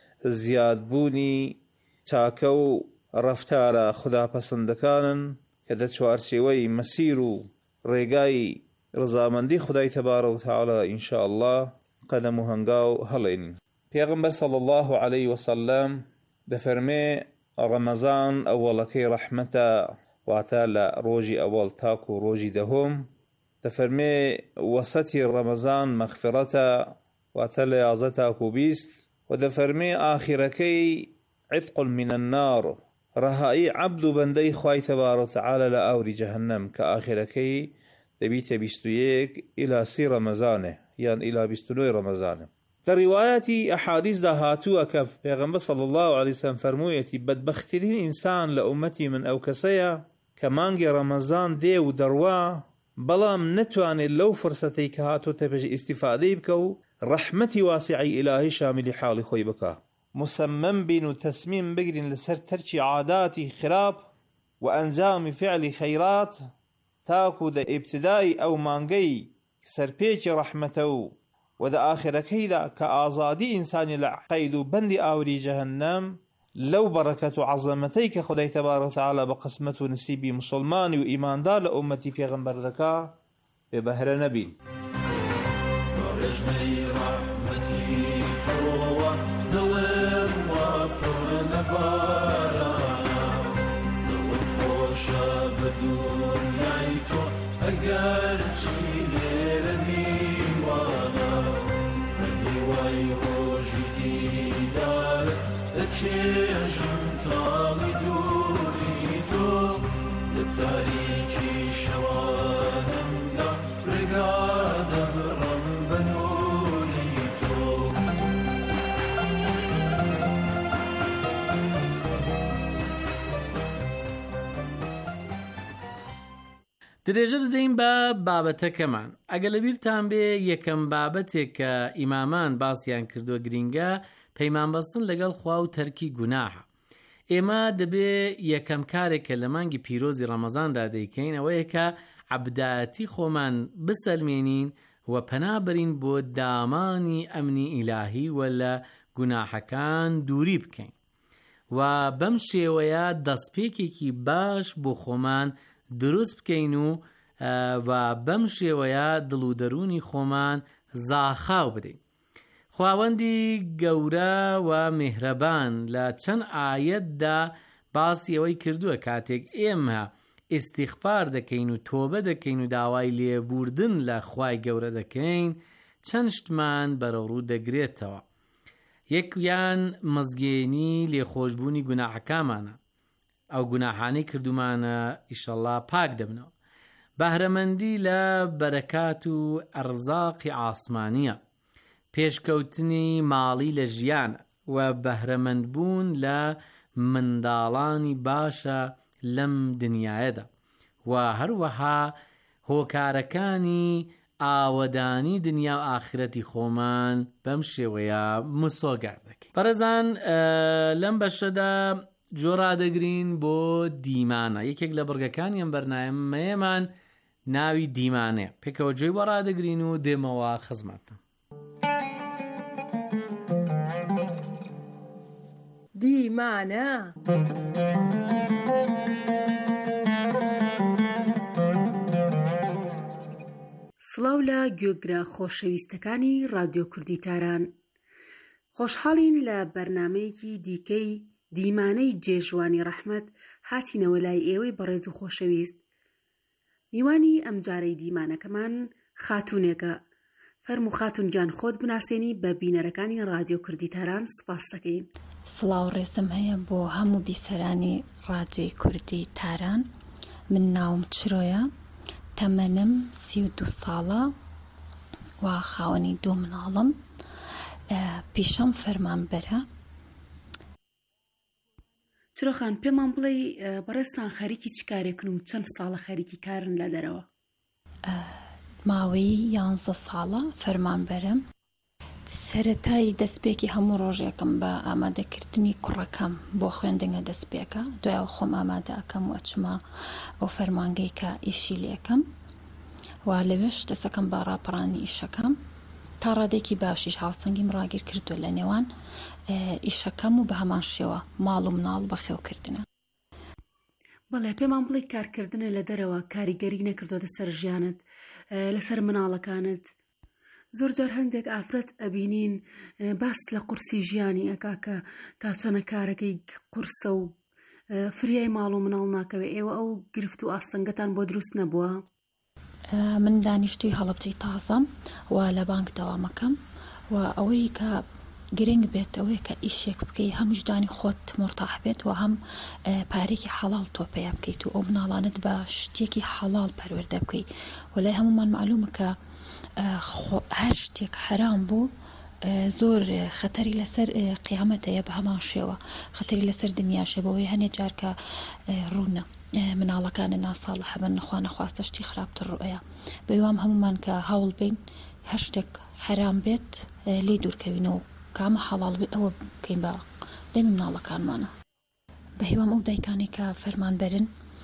H: زياد بوني تاكو رفتار خدا پسندكان كده چوارچوي مسيرو ريقاي رضامندي خداي تبارك وتعالى إن شاء الله قدمو هنگاو هلين. پیغمبر صلى الله عليه وسلم دفرمي رمضان أولكي رحمتا واتالا روجي أول تاكو روجي دهم دفرمي وسطي رمضان مغفرتا واتالا يازتاكو بيست ودفرمي آخركي عتق من النار رهائي عبد بندي خواي تبارك وتعالى لآوري جهنم كآخركي دبيت بيستويك إلى سي رمضانه يعني إلى بيستنوي رمضانه. در رواياتي أحاديث دهاتو أكف پیغمبر صلى الله عليه وسلم فرمويتي بدبخترين إنسان لأمتي من أوكسيا كمانجي رمضان دي ودروا بلام نتواني لو فرصتي كهاتو تبج استفادي بكو رحمتي واسعي إلهي شامل حالي خوي بكا مسمم بين وتسميم بقرين لسر ترشي عاداتي خراب وأنزام فعل خيرات تاكو دا ابتدائي أو مانجي سربيش رحمته ودا آخرك هيدا كآزادي إنساني لعقيدو بندي آوري جهنم لو بركة عظمتيك خداي تبارك وتعالى بقسمته نسيبي مسلماني وإيمان دار لأمتي في غنبر ذكا ببهر نبيل
D: ورجني رحمتي فروة دوام وكر نبارا دوام فوشا بدون يايتو أقار تشيلي رميوانا مدي واي روجي ديدار اتشيجن طالي دوريتو لتاريخي شوانم دا رقادة برم بنوريتو
E: درێژە دەدەین بە بابەتەکەمان. ئەگە لەبیرتان بێ یەکەم بابەتێک کە ئیمامان باسییان کردووە گرینگە پەیمانبەستن لەگەڵ خوا و تەرکی گوناحە. ئێمە دەبێ یەکەم کارێک کە لە مانگی پیرۆزی ڕەمەزاندا دەیکەین ئەوەیە کە عەبدایەتی خۆمان بسەلمێنین و پەنابەرین بۆ دامانی ئەمنی ئیلاهی و لە گوناحەکان دووری بکەین و بەم شێوەیە دەستپێکێکی باش بۆ خۆمان دروست بکەین و بەم شێوەیە دڵ و دەرونی خۆمان زاخاو بدەین. خواوەندی گەورە و میهرەبان لە چەند ئایەتدا باسی ئەوەی کردووە کاتێک ئێمە ئیستیغفار دەکەین و تۆبە دەکەین و داوای لێبوردن لە خوای گەورە دەکەین چەند شتمان بەرەوڕوو دەگرێتەوە. یەکیان مزگێنی لێخۆشبوونی گوناحەکانمانە. ئەو گوناحانەی کردومانە ئیشەڵڵا پاک دەبنەوە. بەهرەمەندی لە بەرەکات و ئەرزاقی ئاسمانیە. پێشکەوتنی ماڵی لە ژیانە و بەهرەمەندبوون لە منداڵانی باشە لەم دنیایەدا و هەروەها هۆکارەکانی ئاوەدانی دنیا و ئاخرەتی خۆمان بەم شێوەیە مسۆگار دەکەین. بەڕێزان لەم بەشەدا جۆڕادەگرین بۆ دیمانە. یەکێک لە بڕگەکانی ئەم بەرنامەیەمان ناوی دیمانەیە. پێکەوە گوێی بۆ ڕادەگرین و دێمەوە خزمەتتان.
I: دیمانە سڵاو لە گوێگرە خۆشەویستەکانی رادیۆ کوردی تاران. خۆشحاڵین لە بەرنامەیەکی دیکەی دیمانەی جێژوانی ڕەحمەت هاتینەوە لای ئێوەی بەڕێز و خۆشەویست. میوانی ئەم جارەی دیمانەکەمان خاتونێکە. فەرموو خاتون گیان خۆت بناسێنی بە بینەرەکانی رادیۆ کوردی تاران سوپاس دەکەین.
J: سڵاو ڕێزم هەیە بۆ هەموو بیسەرانی رادیۆی کوردی تاران. من ناوم چرۆیە، تەمەنم 32 ساڵە و خاوەنی 2 مناڵم. پیشەم فەرمانبەرە.
I: چرۆخان پێمان بڵێ بەڕێستان خەریکی چ کارێکن و چەند ساڵە خەریکی کارن لە دەرەوە؟
J: ماوەی 11 ساڵە فەرمانبەرم. سەرەتای دەستپێکی هەموو ڕۆژێکم بە ئامادەکردنی کوڕەکەم بۆ خوێندنگە دەستپێکە، دوایەوە خۆم ئامادە ئەەکەم و ئەچمە ئەو فەرمانگەی کە ئیشی لێکەم و لەوێش دەسەکەم بە ڕاپەڕانی ئیشەکەم تا ڕادێکی باشیش هاوسەنگیم ڕاگیر کردو لە نێوان ئیشەکەم و بە هەمان شێوە ماڵ و مناڵ بەخێوکردنە.
I: بەڵێ پێمان بڵێ کارکردنە لە دەرەوە کاریگەری نەکردۆتە سەر ژیانت لەسەر مناڵەکانت. زۆر جار هەندێک ئافرەت ئەبینین باس لە قورسی ژیانی ئەکا کە تا چەنە کارەکەی قورسە و فریای ماڵ و مناڵ ناکەوێ. ئێوە ئەو گرفت و ئاستەنگەتان بۆ دروست نەبووە؟
J: من دانیشتوی هەڵەبجەی تازەم و لە بانک دەوامەکەم و ئەوەی کە گرنگ بێت ئەوەیە کە ئیشێک بکەی هەم وجدانی خۆت مرتاح بێت و هەم پارێکی حەڵاڵ تۆ پێیا بکەیت و ئەو مناڵانت بە شتێکی حەڵاڵ پەروەردە بکەیت. وەلای هەمومان معلومە کە هەر شتێک حرام بوو زۆر خەتەری لەسەر قیامەتەیە، بە هەمان شێوە خەتەری لەسەر دنیاشە. بەوەی هەنێ جار کە ڕوونە مناڵەکانە ناساڵح بن، خوا نەخواستە شتی خراپتر ڕوئەیە. بەیوام هەمومان کە هەوڵ بین هەر شتێک حرام بێت لێ دوورکەوینەوە، کامە حەڵاڵ بێت ئەوە بکەین بە دەمی مناڵەکانمانە. بە هیوام ئەو دایکانی کە فەرمانبەرن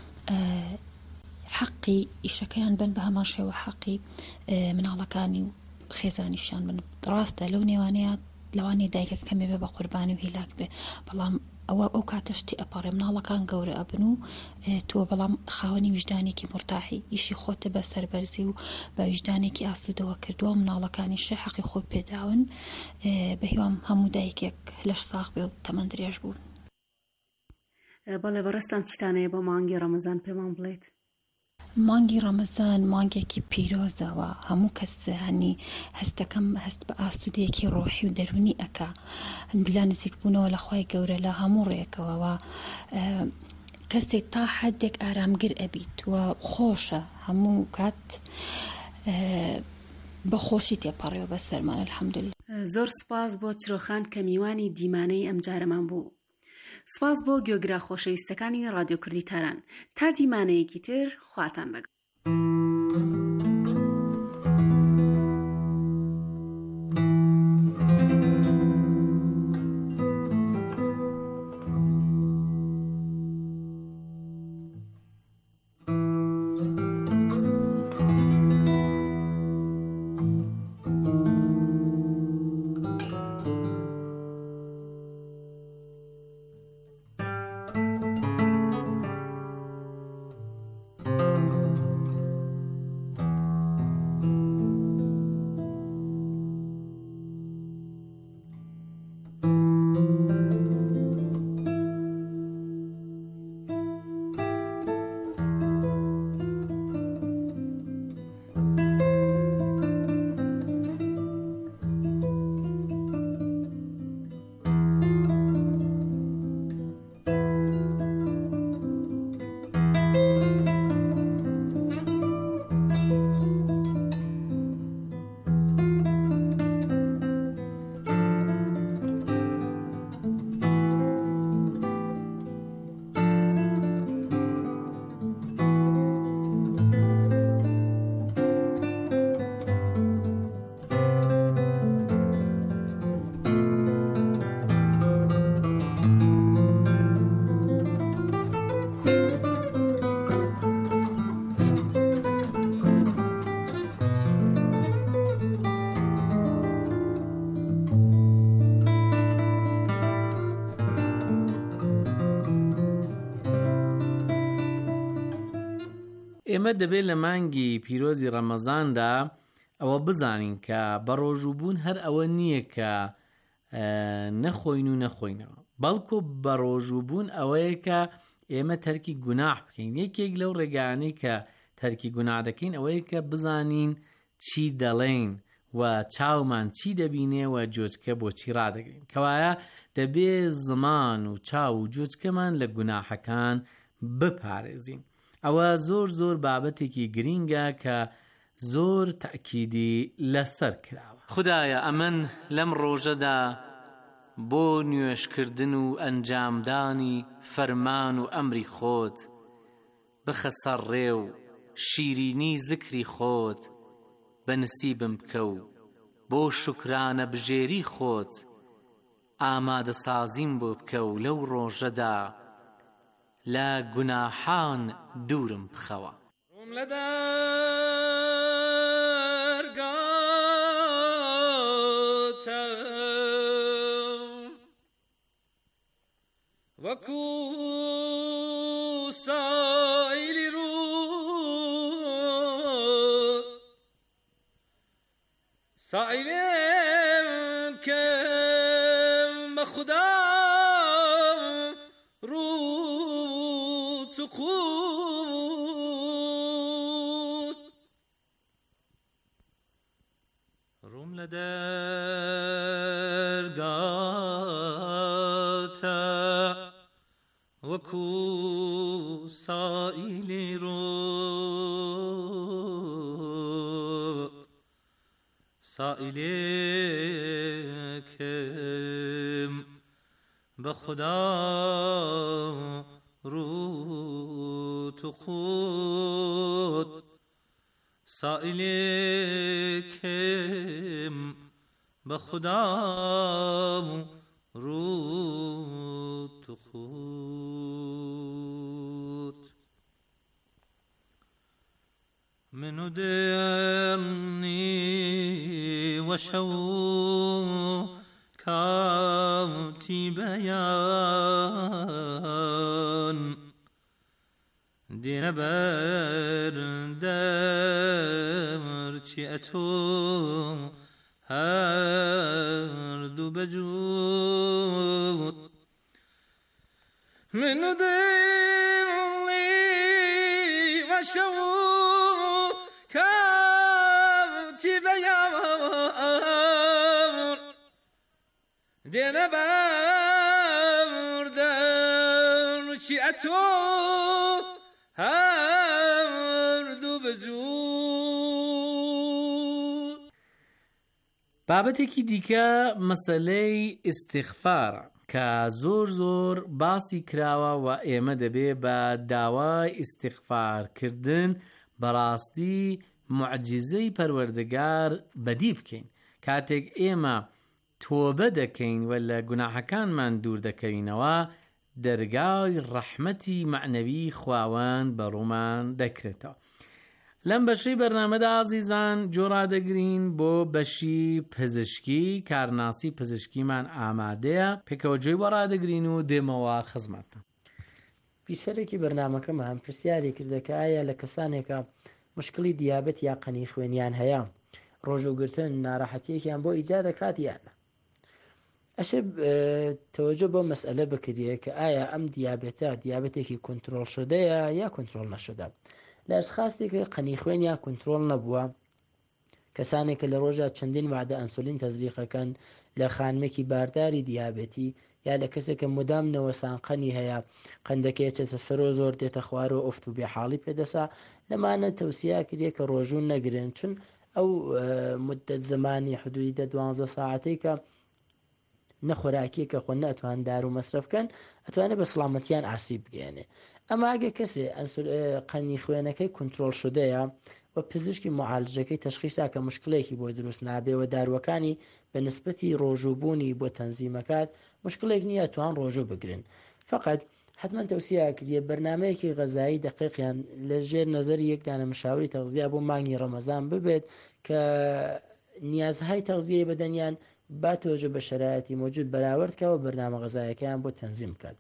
J: حەقی ئیشەکەیان بن بە هەمان شێوە حەقی مناڵەکانی و خێزانیشیان بن. ڕاستە لەو نێوانەیە لەوانەیە دایکە کەمێ بێ بە قوربانی و هیلاک بێ، بەڵام ئەوە ئەو کاتەشتی ئەپەڕێ مناڵەکان گەورە ئەبن و تۆ بەڵام خاوەنی وجدانێکی مرتاحی ئیشی خۆتە بە سەربەرزی و بە وجدانێکی ئاسوودەوە کردووە و مناڵەکانیشە حەقی خۆ پێداون. بە هیوام هەموو دایکێک لەش ساغ بێ و تەمەن درێژ بوون.
I: بەڵێ بەڕێستان چیتانەیە بۆ مانگی ڕەمەزان پێمان بڵێت؟
J: مانگی ڕەمەزان مانگێکی پیرۆزەوە، هەموو کەس هەنی هەستەکەم هەست بە ئاسوودەیەکی ڕۆحی و دەرونی ئەکا، بلا نزیک بوونەوە لە خوای گەورە لە هەموو ڕێکەوەوە کەسێک تا حەدێک ئارامگر ئەبیت و خۆشە هەموو کات بە خۆشی تێپەڕێەوە بە سەرمان. الحەمدولله.
I: زۆر سپاس بۆ چرۆخان کە میوانی دیمانەی ئەم جارەمان بوو. سپاس بۆ گوێگرا خۆشەویستەکانی رادیۆ کوردی تاران. تا دیمانەیەکی تر خواتان لەگەڵ.
E: ئێمە دەبێت لە مانگی پیرۆزی ڕەمەزاندا ئەوە بزانین کە بە ڕۆژووبوون هەر ئەوە نییە کە نەخۆین و نەخۆینەوە. بەڵکو بە ڕۆژووبوون ئەوەیە کە ئێمە تەرکی گوناح بکەین. یەکێک لەو ڕێگانەی کە تەرکی گوناح دەکەین ئەوەیە کە بزانین چی دەڵێن و چاومان چی دەبینێ و جۆچکە بۆچی ڕادەگرین، کەوایە دەبێ زمان و چاو و جۆچکەمان لە گوناحەکان بپارێزین. ئەوە زۆر زۆر بابەتێکی گرینگە کە زۆر تەکیدی لەسەر کراوە. خودایە ئەمن لەم ڕۆژەدا بۆ نوێشکردن و ئەنجامدانی فەرمان و ئەمری خۆت بخە سەر ڕێ و شیرینی زکری خۆت بەنسیبم بکە و بۆ شکرانە بژێری خۆت ئامادە سازیم بۆ بکە و لەو ڕۆژەدا لە گوناحان دوورم بخەوە.
D: وەکو سایلی ڕوود سائلم کەم بە خودا ڕوود و قوت ڕووم لە دەرگاتە وەکو سائلی ڕوود سائلێکم بە خودا ڕوود و قوت سائلێکم بە خودا ڕوود و قوت منو دمني وشو كاوتي بيان دين بردمر چيئتو هردو بجود منو دمني وشو دينا بردن چی اتو هردو بجود.
E: بابەتێکی دیکە مەسەلەی ئیستیغفارە کە زۆر زۆر باسی کراوە و ئێمە دەبێ بە داوای ئیستیغفارکردن بەڕاستی معجزەی پەروەردگار بەدی بکەین. کاتێک ئێمە تۆبە دەکەین و لە گوناحەکانمان دوور دەکەوینەوە دەرگای ڕەحمەتی معنەوی خواوەند بەڕوومان دەکرێتەوە. لەم بەشەی بەرنامەدا ئازیزان جۆڕادەگرین بۆ بەشی پزیشکی. کارناسی پزیشکیمان ئامادەیە، پێکەوە گوێی بۆ ڕادەگرین و دێمەوە خزمەتە.
K: پیسەرێکی بەرنامەکەمان پرسیاری کردە کە ئایا لە کەسانێکە مشکلی دیابەت یا قەنی خوێنیان هەیە ڕۆژوگرتن ناڕەحەتیەکیان بۆ ئیجاد دەکات یانە. ئەشێ تەوەجۆ بۆ مەسئلە بکرێ کە ئایا ئەم دیابەتێکی کۆنترۆڵ شدەیە یا کۆنترۆڵ نەشدە. لە ئەشخاصێکە قەنی خوێنیان کۆنترۆڵ نەبووە، کەسانێکە لە ڕۆژە چەندین وعدە ئەنسولین تەزریقەکەن لە خانمێکی بارداری دیابەتی یا لە کەسێکە مدام نەوەسانقەنی هەیە قەندەکەیەچێتە سەرۆ زۆر دێتە خوارەوە ئۆفت و بێحاڵی پێدەسا، لەمانە تەوسیا کردێ کە ڕۆژوون نەگرن، چون ئەو مدەت زمانی حدودی 12 ساعتەی کە نەخۆراکیە کە خۆ نەتوان دار و مەسرفکەن ئەتوانێت بە سڵامەتیان ئاسیب بگەێنێ. ئەمە ئەگە کەسێ قەنی خوێنەکەی کۆنترۆڵ شدەیە و پزیشکی معالجەکەی تەشخیصا کە مشکلێکی بۆ دروست نابێ و داروەکانی بە نسبەتی ڕۆژووبوونی بۆ تەنزیمەکات مشکلێک نییە توان ڕۆژوو بگرن. فقط حتما تەوسیا کردێ بەرنامەیەکی غەزایی دقیقیان لە ژێر نەزەری یەکدانە مشاوری تەغذیە بۆ مانگی ڕەمەزان ببێت کە نیازهای تەغذیەی بەدەنیان با تۆژە بە شرایەتی موجود بەراوردکەوە بەرنامە غەزایەکەیان بۆ تەنزیم بکات.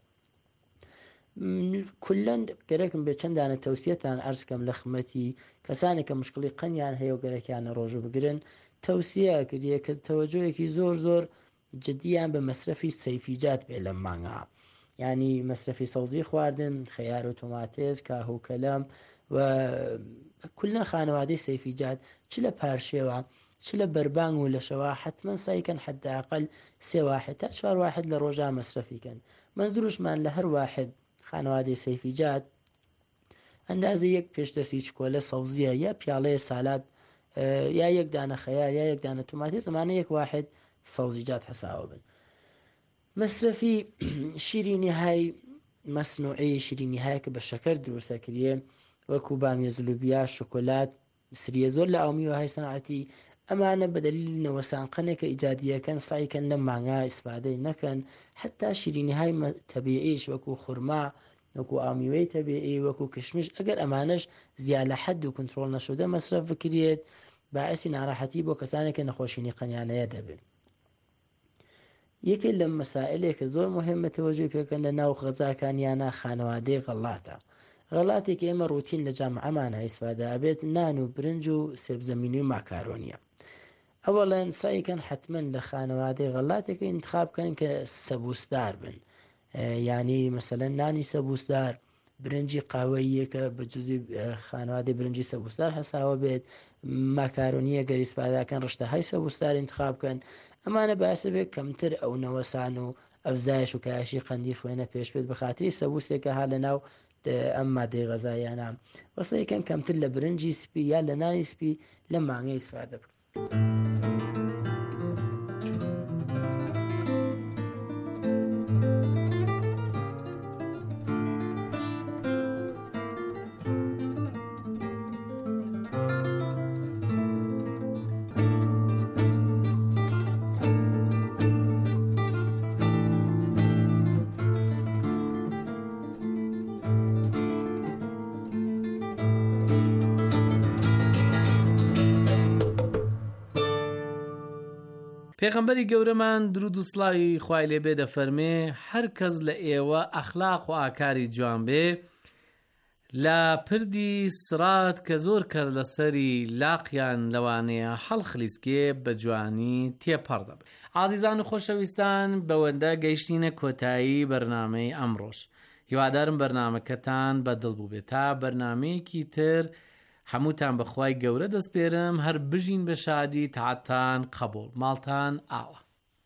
K: کولەن گەرەکم بێ چەندانە تەوسیەتان ئەرزکەم لە خمەتی کەسانێک کە مشکلی قەنیان هەیە و گەرەکیانە ڕۆژوو بگرن. تەوسیە کردیە کە تەوەجۆیەکی زۆر جدیان بە مەسرەفی سەیفیجات بێ لەم مانگا، ینی مەسرەفی سەوزی خواردن، خەیار و تۆماتێز، کاهو و کەلەم و کولە خانەوادەی سەیفیجات چ لە پارشێوە چ لە بەربانگ و لەشەوە حتمما سایکەن حداقل 3 واحد تا 4 واحد لە ڕۆژا مەسرەفیکەن. منزوروشمان لە هەر واحد خانەوادەی سەیفیجات ئەندازە یەک پێشدەستی چکۆلە سەوزیە یا پیاڵەیە سالات یا یەک دانە خەیار یا یەک دانە توماتێ زمانە یەک واحد سەوزیجات حساوە بن. مەسرەفی شیرینی های مەسنوعی شیرینی های کە بە شەکەر دروستەکریێ وەکو بامیە زولوبیا، شۆکۆلات، سریە زۆر لە ئاومی وهای سەنعەتی ئەمانە بەدەلیل نەوەسانقەنێکە ئیجادیەکەن سایکەن لە مانگا ئیسپادەی نەکەن. حتا شیرینی های تەبیعیش وەکو خورما، وەکو ئامیوەی تەبیعی، وەکو کشمش ئەگەر ئەمانش زیاد لە حد و کنترۆل نەشودە مەسرەف بکرێت باعثی ناڕەحەتی بۆ کەسانێکە نەخۆشینی قەنیانەیە دەبێت. یەکێک لە مەسائلێک کە زۆر مهمە تەوەجۆی پێکەن لە ناو غەزاکانیانە خانەوادەی غەڵاتە. غەڵاتێک ئێمە ڕوتین لە جامعەمانە ئیسپادا ئەبێت نان و برنج و سێبزەمینی و ماکارۆنیە. ئەوەڵەن سایکەن حتمما لە خانەوادەی غەڵاتێکە ئینتخاب بکەن کە سەبوسدار بن، ینی مەسەلەن نانی سەبوسدار، برنجی قاوەیەکە بە جوزی خانەوادەی برنجی سەبوسدار هەساوە بێت، ماکارۆنیە گەر ئیسپاداکەن ڕشتەهای سەبوسدار ئینتخاب بکەن. ئەمانە باعث بێت کەمتر ئەو نەوەسان و ئەفزایش و کایشی قەندی خوێنە پێش بێت بە خاتری سەبوسێکە ها لە ناو ئەم مادەی غەزایانە وەسەیەکەن کەمتر لە برنجی سپی یا لە نانی سپی لە مانگەی ئیسپادە بکەن.
E: پێغەمبەری گەورەمان درود و سڵاوی خوای لێبێ دەفەرمێ هەر کەس لە ئێوە ئەخلاق و ئاکاری جوان بێ لە پردی سرات کە زۆر کەس لەسەری لاقیان لەوانەیە هەڵخلیسکێ بە جوانی تێپەڕ دەبێت. عازیزان و خۆشەویستان بەوەندە گەیشتینە کۆتایی بەرنامەی ئەمڕۆژ. هیوادارم بەرنامەکەتان بەدڵ بوو بێت. تا بەرنامەیەکی تر هەمووتان بەخوای گەورە دەستپێرم، هەر بژین بە شادی، تاعتان قبول، ماڵتان ئاوە.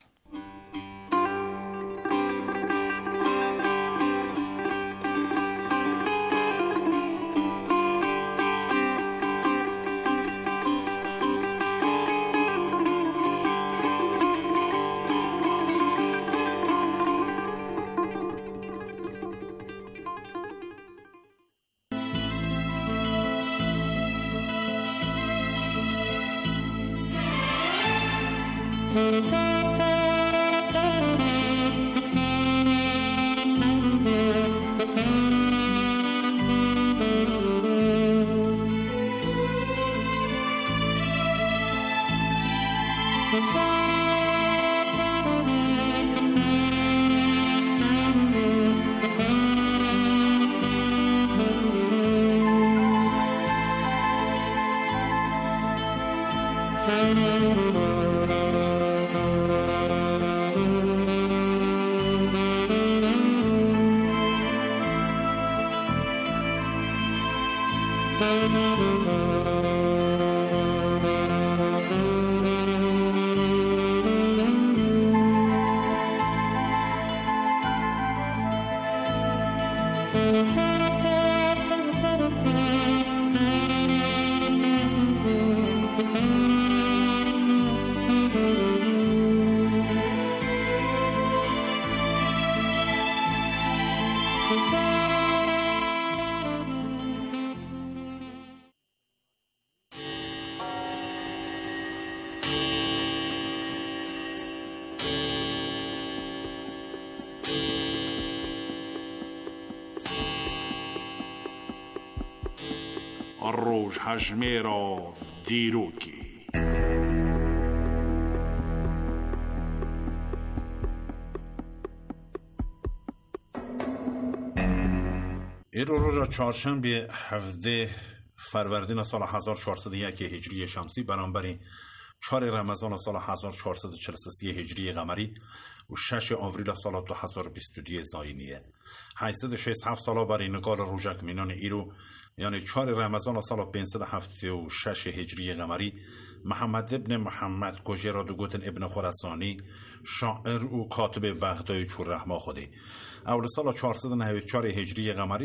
L: ڕۆژ هەژمێرە دیرۆکی ئێرە ڕۆژە چوارشەمبێ 17 فەروەردینە ساڵە 1401 هیجری شەمسی بەرامبەری 4 رمضان سال 1443 هجری قمری و 6 آوریل سال 2022 زاینیه 867 سال برای نگار روژک مینان ایرو یعنی 4 رمضان سال 576 هجری قمری محمد ابن محمد گوجراد گوتن ابن خراسانی شاعر و کاتب وقتای چور رحما خودی اول سال 494 هجری قمری